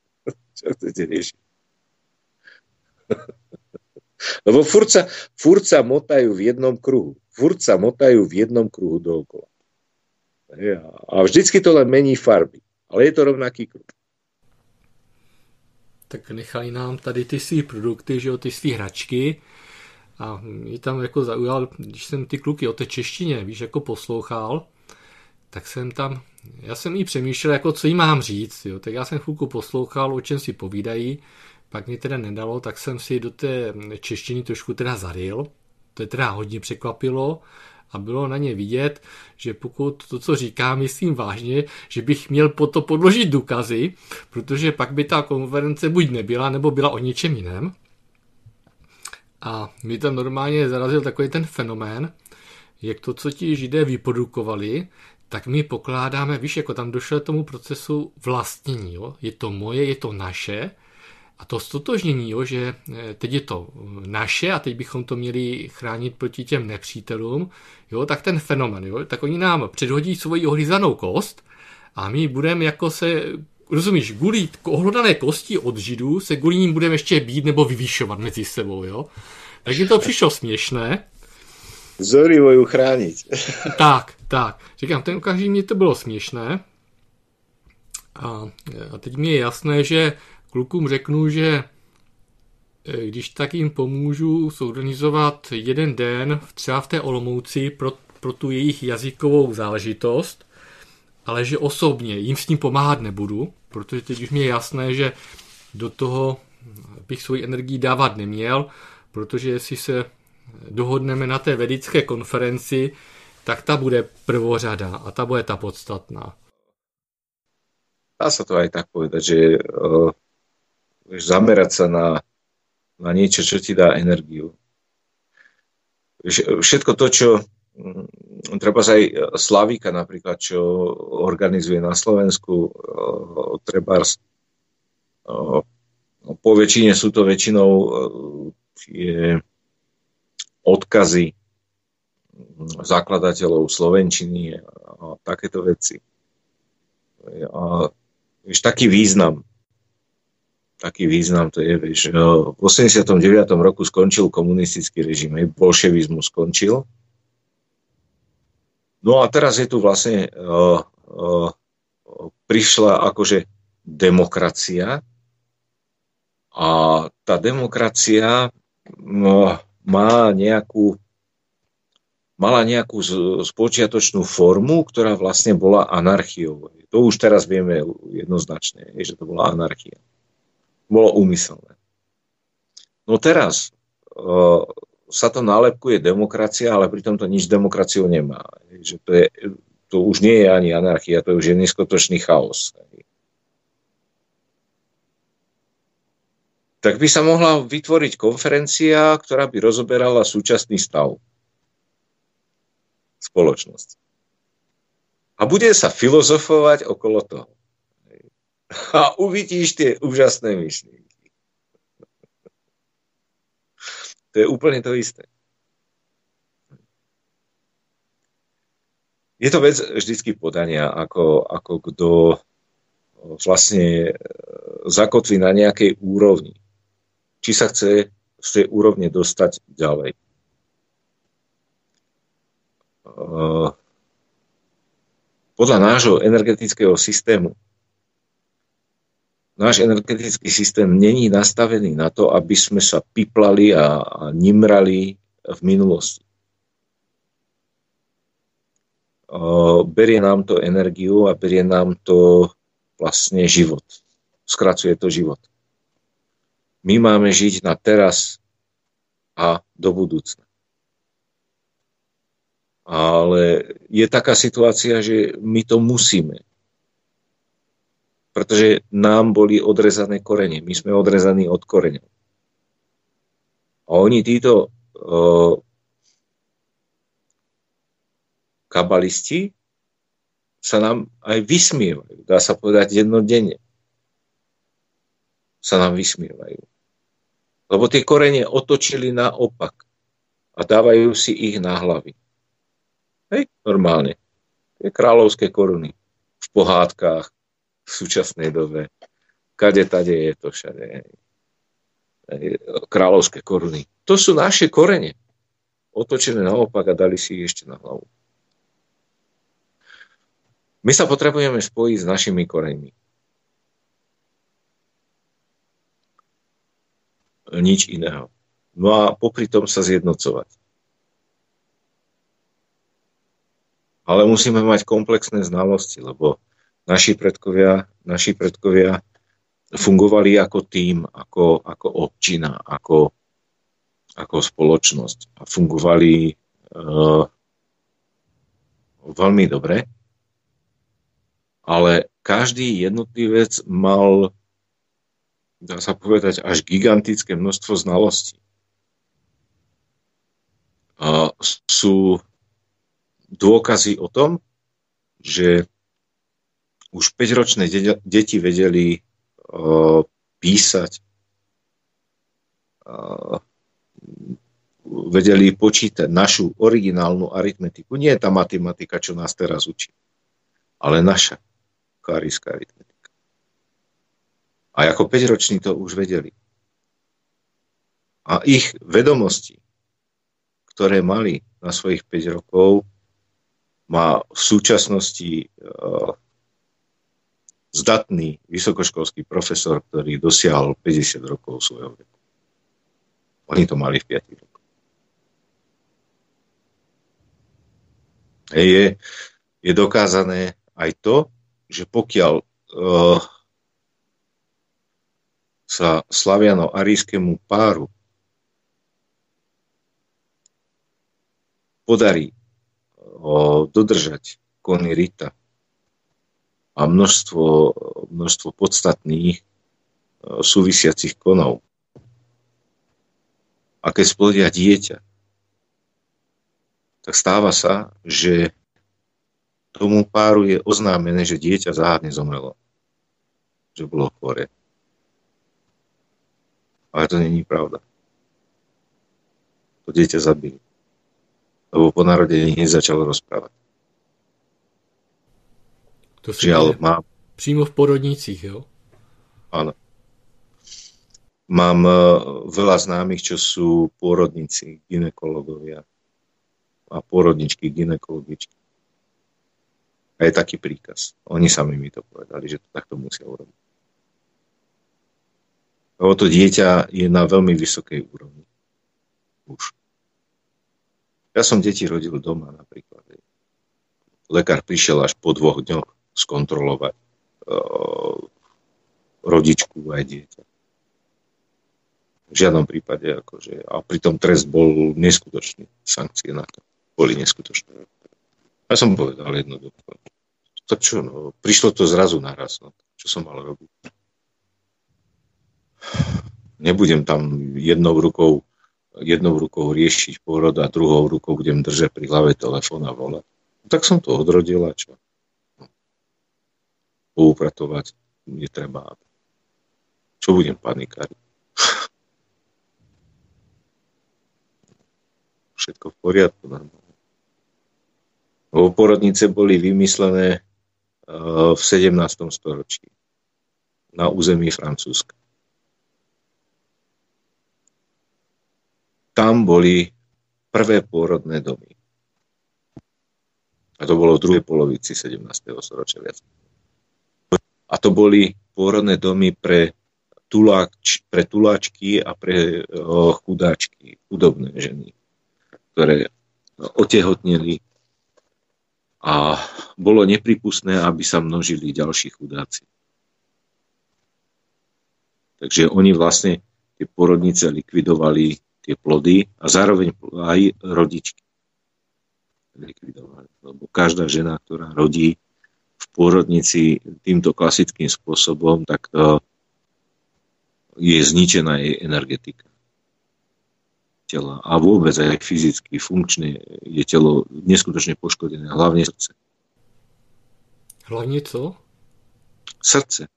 Lebo furt sa motajú v jednom kruhu. Dookola. A vždycky to len mení farby. Ale je to rovnaký kruh. Tak nechali nám tady ty svý produkty, že jo, ty svý hračky. A mě tam jako zaujal, když jsem ty kluky o té češtině, víš, jako poslouchal, tak já jsem jí přemýšlel, jako co jí mám říct, jo. Tak já jsem chvilku poslouchal, o čem si povídají, pak mi teda nedalo, tak jsem si do té češtiny trošku teda zaryl. To je teda hodně překvapilo a bylo na ně vidět, že pokud to, co říkám, myslím vážně, že bych měl po to podložit důkazy, protože pak by ta konference buď nebyla, nebo byla o něčem jiném. A mi tam normálně zarazil takový ten fenomén, jak to, co ti Židé vyprodukovali, tak my pokládáme, víš, jako tam došlo k tomu procesu vlastnění, jo? Je to moje, je to naše. A to stotožnění, jo, že teď je to naše a teď bychom to měli chránit proti těm nepřítelům, jo, tak ten fenomén, jo, tak oni nám předhodí svoji ohryzanou kost a my budeme jako se, rozumíš, kvůli ohlodané kosti od Židů se kvůli ním budeme ještě bít nebo vyvýšovat mezi sebou, jo. Tak jim to přišlo směšné. Zorivo ju chránit. Tak. Říkám, ten okamžik mě to bylo směšné. A teď mi je jasné, že klukům řeknu, že když tak jim pomůžu zorganizovat jeden den třeba v té Olomouci pro tu jejich jazykovou záležitost, ale že osobně jim s tím pomáhat nebudu, protože teď už mi je jasné, že do toho bych svoji energii dávat neměl, protože jestli se dohodneme na té vedické konferenci, tak ta bude prvořada a ta bude ta podstatná. Dá sa to aj tak povedať, že zamerať sa na niečo, čo ti dá energiu. Všetko to, čo treba aj Slavíka napríklad, čo organizuje na Slovensku, treba po väčšine sú to väčšinou tie odkazy zakladateľov slovenčiny a takéto veci. A taký význam to je, vieš, v 89. roku skončil komunistický režim, bolševizmus skončil. No a teraz je tu vlastne prišla akože demokracia a tá demokracia mala nejakú spočiatočnú formu, ktorá vlastne bola anarchiou. To už teraz vieme jednoznačne, že to bola anarchia. Bolo úmyselné. No teraz sa to nálepkuje demokracia, ale pritom to nič s demokraciou nemá. Že to už nie je ani anarchia, to už je neskutočný chaos. Tak by sa mohla vytvoriť konferencia, ktorá by rozoberala súčasný stav spoločnosti. A bude sa filozofovať okolo toho. A uvidíš tie úžasné myšlienky. To je úplne to isté. Je to vec vždycky podania, ako kto vlastne zakotví na nejakej úrovni. Či sa chce z tej úrovne dostať ďalej. Podľa nášho energetického systému náš energetický systém není nastavený na to, aby sme sa piplali a nimrali v minulosti. Berie nám to energiu a berie nám to vlastne život. Skracuje to život. My máme žiť na teraz a do budúcna. Ale je taká situácia, že my to musíme. Pretože nám boli odrezané korene. My sme odrezaní od koreňov. A oni títo kabalisti sa nám aj vysmievajú. Dá sa povedať dennodenne. Sa nám vysmievajú. Lebo tie korene otočili naopak a dávajú si ich na hlavy. Hej, normálne. Tie kráľovské koruny v pohádkach, v súčasnej dobe. Kade-tade je to všade. Kráľovské koruny. To sú naše korene. Otočené naopak a dali si ich ešte na hlavu. My sa potrebujeme spojiť s našimi koreňmi. Nič iného. No a popri tom sa zjednocovať. Ale musíme mať komplexné znalosti, lebo naši predkovia fungovali ako tím, ako občina, ako spoločnosť. A fungovali veľmi dobre, ale každý jednotlivec mal, dá sa povedať, až gigantické množstvo znalostí. Sú dôkazy o tom, že už 5-ročné deti vedeli písať, vedeli počítať našu originálnu aritmetiku. Nie je tá matematika, čo nás teraz učí, ale naša kárivská aritmetika. A ako 5-roční to už vedeli. A ich vedomosti, ktoré mali na svojich 5 rokov, má v súčasnosti zdatný vysokoškolský profesor, ktorý dosiahol 50 rokov svojho veku. Oni to mali v 5 rokoch. Je dokázané aj to, že pokiaľ sa slaviano-arijskému páru podarí dodržať kony rita a množstvo podstatných súvisiacich konov. A keď splodia dieťa, tak stáva sa, že tomu páru je oznámené, že dieťa záhadne zomrelo. Že bolo choré. Ale to není pravda. To dieťa zabili. Lebo po narodení nezačalo rozprávať. To si mám přímo v porodnicích, jo? Áno. Mám veľa známych, čo sú pôrodníci, gynekológovia a pôrodničky, gynekologičky. A je taký príkaz. Oni sami mi to povedali, že to takto musia urobiť. Lebo to dieťa je na veľmi vysokej úrovni. Už. Ja som deti rodil doma napríklad. Lekár prišiel až po 2 dňoch skontrolovať rodičku aj dieťa. V žiadnom prípade, akože, a pritom trest bol neskutočný. Sankcie na to boli neskutočné. Ja som povedal jednoducho. Tak čo, no, prišlo to zrazu naraz. No, čo som mal robiť? Nebudem tam jednou rukou riešiť pôrod a druhou rukou budem držať pri hlave telefón a volať. Tak som to odrodil a čo? Poupratovať netreba. Čo budem panikáriť? Všetko v poriadku. Lebo porodnice boli vymyslené v 17. storočí na území Francúzska. Tam boli prvé pôrodné domy. A to bolo v druhej polovici 17. storočia viac. A to boli pôrodné domy pre tuláčky a pre chudáčky, chudobné ženy, ktoré otehotneli a bolo nepripustné, aby sa množili ďalší chudáci. Takže oni vlastne tie pôrodnice likvidovali tie plody a zároveň aj rodičky likvidovali. Lebo každá žena, ktorá rodí v pôrodnici týmto klasickým spôsobom, tak je zničená jej energetika tela. A vôbec aj fyzicky, funkčne je telo neskutočne poškodené, hlavne srdce. Hlavne co? Srdce.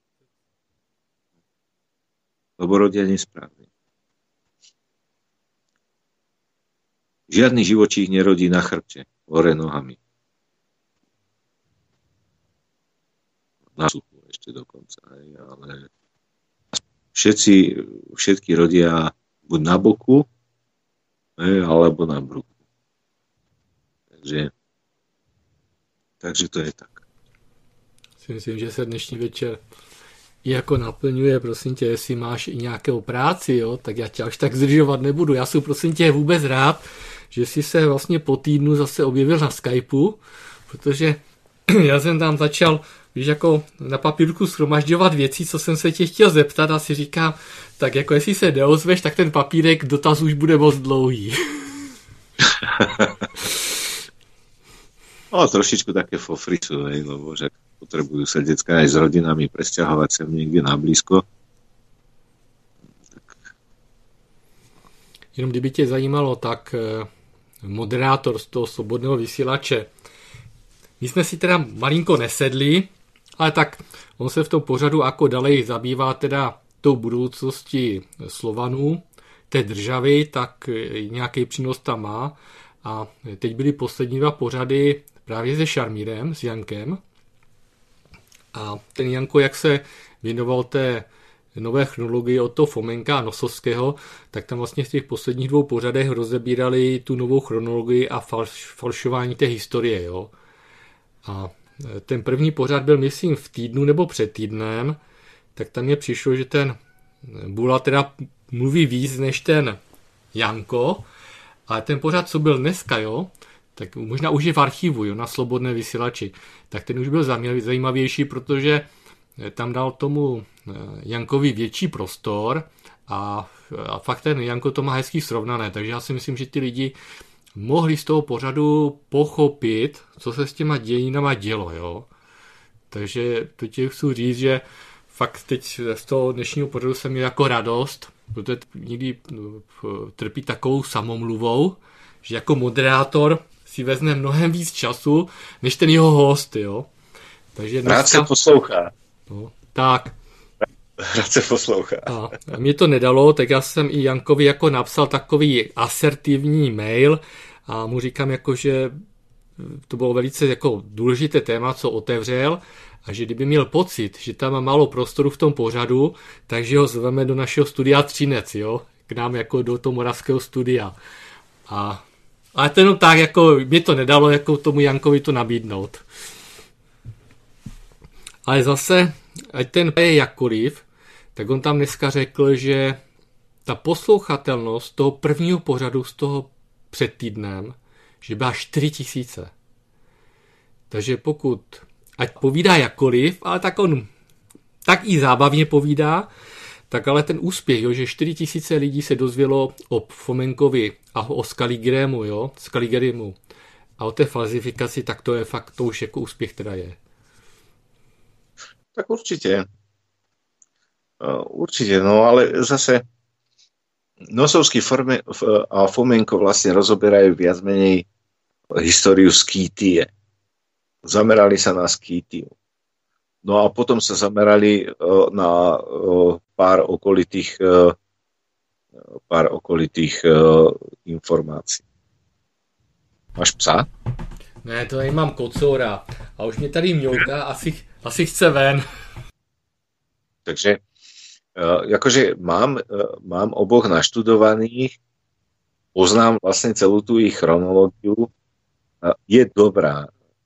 Lebo rodia nesprávne. Žiadny živočích nerodí na chrbte, hore nohami. Na suchu ešte dokonca. Ale všetky rodia buď na boku, alebo na bruchu. Takže to je tak. Myslím, že se dnešní večer i jako naplňuje, prosím tě, jestli máš i nějakou práci, jo, tak já tě až tak zdržovat nebudu. Já jsem, prosím tě, vůbec rád, že jsi se vlastně po týdnu zase objevil na Skypeu, protože já jsem tam začal, víš, jako na papírku shromažďovat věci, co jsem se tě chtěl zeptat a si říkám, tak jako jestli se neozveš, tak ten papírek dotaz už bude moc dlouhý. No, trošičku také fofrisu, lebo že potrebujú sa decká aj s rodinami presťahovať sem niekde na blízko. Tak. Jenom kdyby tě zajímalo, tak moderátor z toho Slobodného vysílače, my jsme si teda malinko nesedli, ale tak on se v tom pořadu ako dalej zabývá teda tou budoucností Slovanů, té državy, tak nějaký přínos tam má. A teď byly poslední 2 pořady právě se Šarmírem, s Jankem. A ten Janko, jak se věnoval té nové chronologii od toho Fomenka a Nosovského, tak tam vlastně v těch posledních 2 pořadech rozebírali tu novou chronologii a falšování té historie. Jo. A ten první pořad byl, myslím, v týdnu nebo před týdnem, tak tam mě přišlo, že ten Bula teda mluví víc než ten Janko, ale ten pořad, co byl dneska, jo, tak možná už je v archivu, jo, na Slobodné vysílači, tak ten už byl zajímavější, protože tam dal tomu Jankovi větší prostor a fakt ten Janko to má hezky srovnané, takže já si myslím, že ty lidi mohli z toho pořadu pochopit, co se s těma dějinama dělo, jo. Takže to ti chci říct, že fakt teď z toho dnešního pořadu jsem měl jako radost, protože někdy trpí takovou samomluvou, že jako moderátor si vezme mnohem víc času, než ten jeho host, jo. Takže dneska... Rád se poslouchá. No, tak. Rád se poslouchá. A mě to nedalo, tak já jsem i Jankovi jako napsal takový asertivní mail a mu říkám jako, že to bylo velice jako důležité téma, co otevřel a že kdyby měl pocit, že tam má málo prostoru v tom pořadu, takže ho zveme do našeho studia Třinec, jo, k nám jako do toho moravského studia. Ale to jenom tak, jako mě to nedalo jako tomu Jankovi to nabídnout. Ale zase, ať ten je jakkoliv, tak on tam dneska řekl, že ta poslouchatelnost toho prvního pořadu z toho před týdnem, že byla 4000. Takže pokud, ať povídá jakkoliv, ale tak on tak i zábavně povídá, tak ale ten úspěch, jo, že 4000 lidí se dozvělo o Fomenkovi a o Scaligerimu, jo, Scaligerimu a o té falzifikaci, tak to je fakt, to už jako úspěch teda je. Tak určite. Určite, no ale zase Nosovský a Fomenko vlastne rozoberajú viac menej históriu Skýtie. Zamerali sa na Skýtiu. No a potom sa zamerali na pár okolitých informácií. Máš psa? Ne, to tady mám kocoura a už mě tady mňouká, asi chce ven. Takže akože mám oboch naštudovaných, poznám vlastne celú tú ich chronológiu. Je dobrá.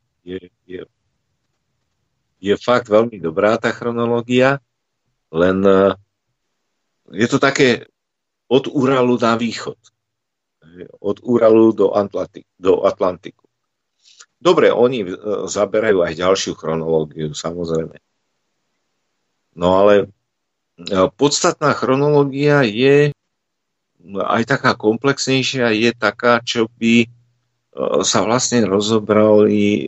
Je fakt veľmi dobrá tá chronológia, len je to také od Uralu na východ. Od Uralu do Atlantiku. Dobre, oni zaberajú aj ďalšiu chronológiu, samozrejme. No ale podstatná chronológia je aj taká komplexnejšia, je taká, čo by sa vlastne rozobrali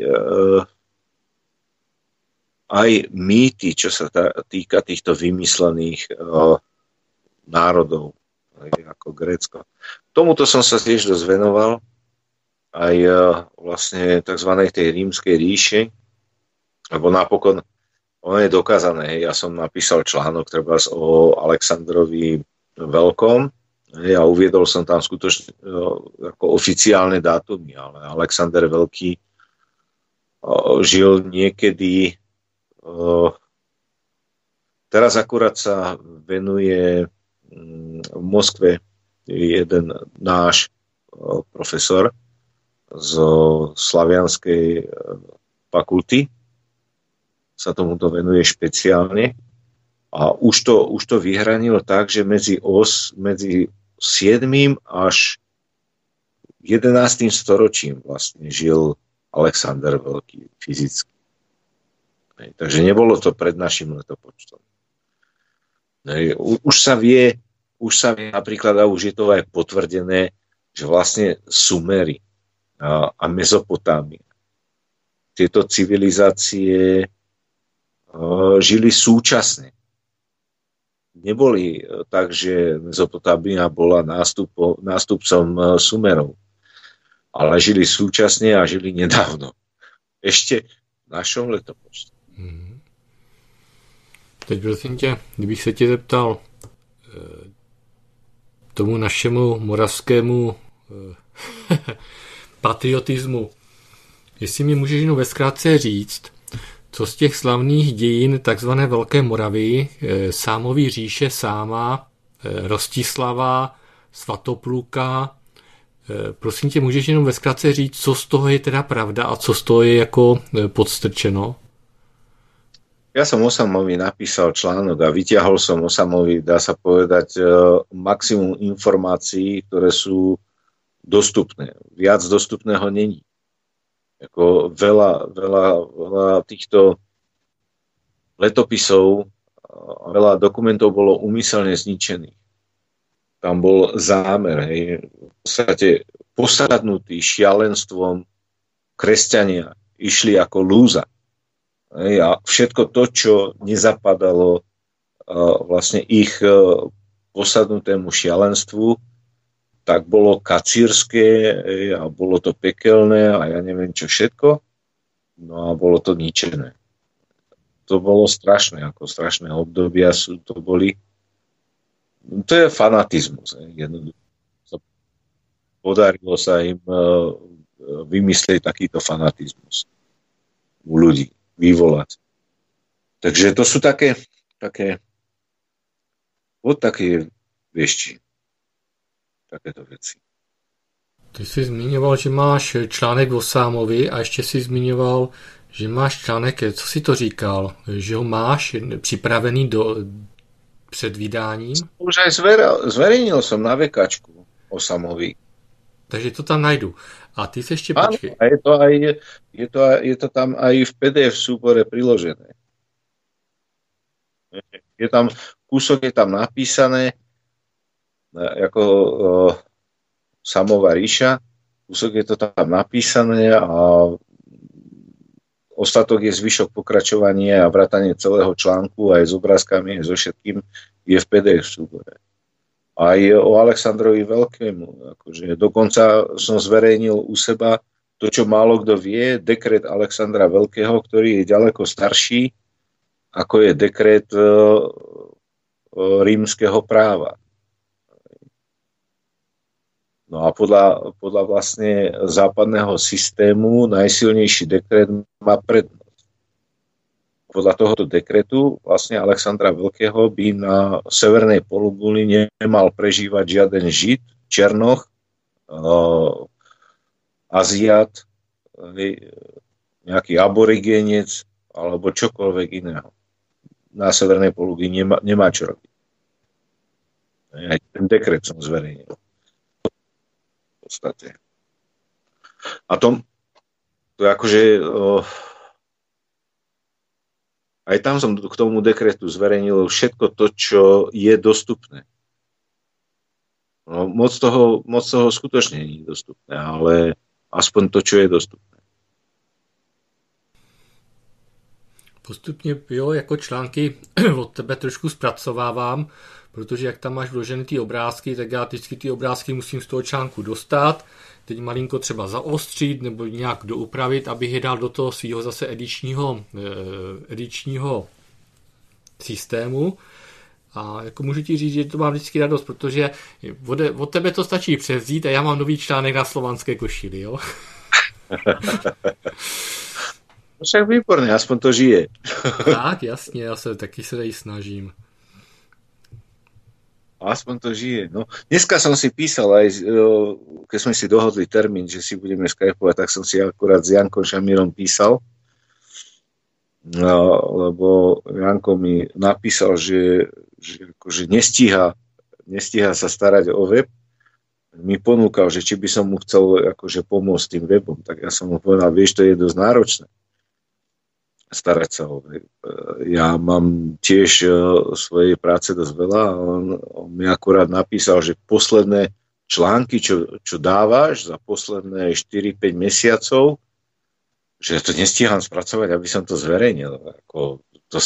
aj mýty, čo sa týka týchto vymyslených národov, ako Grécko. Tomuto som sa tiež dosť venoval, aj vlastne tzv. Tej rímskej ríše, lebo napokon ono je dokázané, ja som napísal článok treba o Alexandrovi Veľkom a uviedol som tam skutočne ako oficiálne dátumy, ale Alexander Veľký žil niekedy, teraz akurát sa venuje v Moskve jeden náš profesor zo slavianskej fakulty, sa tomuto venuje špeciálne a už to vyhranilo tak, že medzi 7. až 11. storočím vlastne žil Alexander Veľký fyzicky. Takže nebolo to pred našim letopočtom. Už sa vie napríklad, a už je to aj potvrdené, že vlastne Sumery a Mezopotámia, tieto civilizácie žili súčasne. Neboli tak, že Mezopotámia bola nástupcom Sumerov, ale žili súčasne a žili nedávno. Ešte v našom letopočte. Teď prosím tě, kdybych se tě zeptal tomu našemu moravskému patriotismu, jestli mi můžeš jenom ve zkrátce říct, co z těch slavných dějin takzvané Velké Moravy, Sámovy říše, Sáma, Rostislava, Svatopluka, prosím tě, můžeš jenom ve zkratce říct, co z toho je teda pravda a co z toho je jako podstrčeno? Ja som Osamovi napísal článok a vyťahol som Osamovi, dá sa povedať, maximum informácií, ktoré sú dostupné. Viac dostupného není. Veľa týchto letopisov a veľa dokumentov bolo úmyselne zničených. Tam bol zámer, hej, v podstate posadnutí šialenstvom kresťania išli ako lúza. Hej, a všetko to, čo nezapadalo vlastne ich posadnutému šialenstvu, tak bolo kacírske a bolo to pekelné a ja neviem čo všetko. No a bolo to ničené. To bolo strašné, ako strašné obdobia to boli. To je fanatizmus. Jednoducho. Podarilo sa im vymyslieť takýto fanatizmus u ľudí, vyvolať. Takže to sú také viešči, takéto veci. Ty jsi zmiňoval, že máš článek o Sámovi a ještě jsi zmiňoval, že máš článek, co jsi to říkal, že ho máš připravený před vydáním? Už aj zverejnil som na VKčku o Sámovi. Takže to tam najdu. A ty se ještě počkej. A je to tam aj v PDF súbore priložené. Je tam, kúsok je tam napísané ako Sámova ríša, kúsok je to tam napísané a ostatok je zvyšok pokračovanie a vrátanie celého článku aj s obrázkami, aj so všetkým je v PDF súbore. Aj o Alexandrovi Veľkému. Akože dokonca som zverejnil u seba to, čo málo kto vie, dekret Alexandra Veľkého, ktorý je ďaleko starší, ako je dekret rímskeho práva. No a podľa vlastne západného systému najsilnejší dekret má prednosť. Podľa tohoto dekretu vlastne Alexandra Veľkého by na severnej pologuli nemal prežívať žiaden Žid, Černoch, Aziat, nejaký aborigénec alebo čokoľvek iného. Na severnej pologuli nemá čo robiť. Aj ten dekret som zverejnil. V podstate. A to je akože... Aj tam som k tomu dekretu zverejnil všetko to, čo je dostupné. No, moc toho skutočne nie je dostupné, ale aspoň to, čo je dostupné. Postupně, jo, jako články od tebe trošku zpracovávám, protože jak tam máš vložené ty obrázky, tak já vždycky ty obrázky musím z toho článku dostat, teď malinko třeba zaostřit nebo nějak doupravit, abych je dal do toho svého zase edičního systému. A jako můžu ti říct, že to mám vždycky radost, protože od tebe to stačí převzít a já mám nový článek na slovanské košili, jo? Však výborně, aspoň to žije. Tak, jasně, já se taky se snažím. Aspoň to žije. No, dneska som si písal aj, keď sme si dohodli termín, že si budeme skypovať, tak som si akurát s Jankom Šamírom písal, lebo Janko mi napísal, že akože nestíha sa starať o web. Mi ponúkal, že či by som mu chcel akože pomôcť tým webom. Tak ja som mu povedal, vieš, to je dosť náročné starať sa o web. Ja mám tiež svojej práce dosť veľa a on mi akurát napísal, že posledné články, čo dávaš za posledné 4-5 mesiacov, že to nestíham spracovať, aby som to zverejnil. To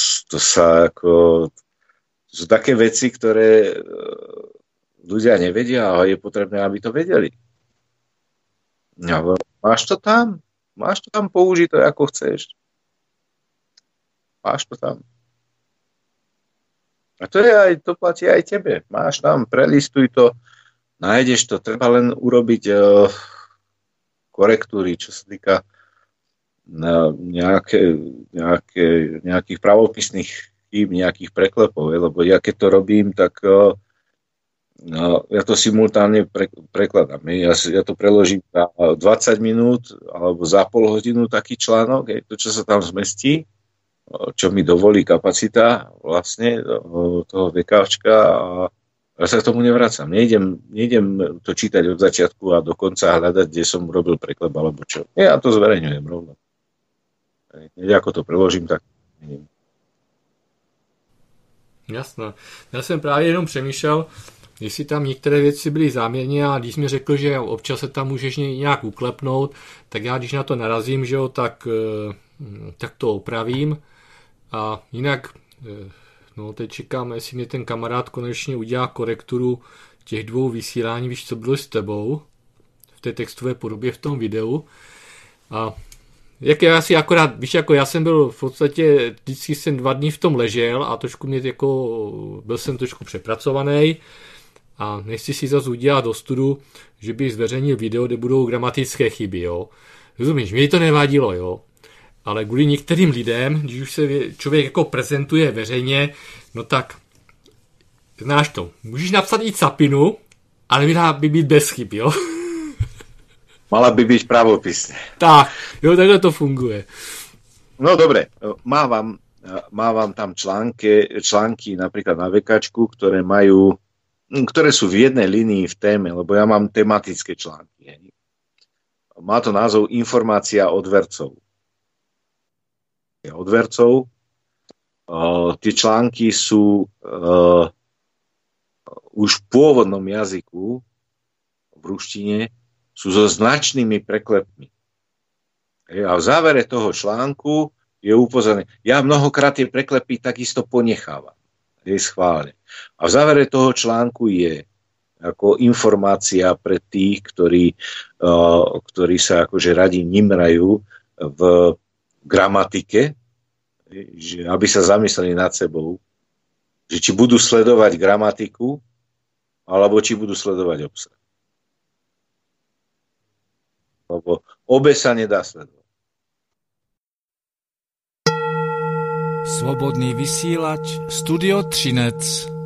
sú také veci, ktoré ľudia nevedia a je potrebné, aby to vedeli. Ja, máš to tam použiť to, ako chceš. Máš to tam. A to platí aj tebe. Máš tam, prelistuj to, nájdeš to, treba len urobiť korektúry, čo sa týka nejakých pravopisných chýb, nejakých preklepov, lebo ja keď to robím, tak ja to simultánne prekladám. Ja to preložím za 20 minút alebo za pol hodinu taký článok, to, čo sa tam zmestí, čo mi dovolí kapacita vlastne toho VKčka a ja sa k tomu nevracam. Nejdem to čítať od začiatku a do konca hľadať, kde som robil preklep alebo čo. Ja to zverejňujem rovno. Ako to preložím, tak neviem. Jasné. Já jsem právě jenom přemýšlel, jestli tam některé věci byly záměrně a když mi řekl, že občas se tam můžeš nějak uklepnout, tak já když na to narazím, že jo, tak to opravím. A jinak, no teď čekám, jestli mě ten kamarád konečně udělá korekturu těch 2 vysílání, víš, co bylo s tebou, v té textové podobě v tom videu. A jak já si akorát, víš, jako já jsem byl v podstatě, vždycky jsem 2 dny v tom ležel a trošku mě jako, byl jsem trošku přepracovaný a nechci si zase udělat do studu, že bych zveřejnil video, kde budou gramatické chyby, jo. Rozumíš, mě to nevadilo, jo. Ale kvůli některým lidem, když už se člověk jako prezentuje veřejně, no tak, znáš to, můžeš napsat i capinu, ale měla by být bez chyb, jo. Mala by byť pravopisne. Tak, jo, takhle to funguje. No dobre, mávam tam články napríklad na VKčku, ktoré sú v jednej línii v téme, lebo ja mám tematické články. Hej. Má to názov Informácia od vercov. Tie články sú už v pôvodnom jazyku, v ruštine, sú so značnými preklepmi. A v závere toho článku je upozornené. Ja mnohokrát tie preklepy takisto ponechávam. Je schválne. A v závere toho článku je ako informácia pre tých, ktorí sa akože radi nimrajú v gramatike, že aby sa zamysleli nad sebou, že či budú sledovať gramatiku, alebo či budú sledovať obsah. Lebo obe sa nedá sledovať. Slobodný vysílač, Studio Třinec.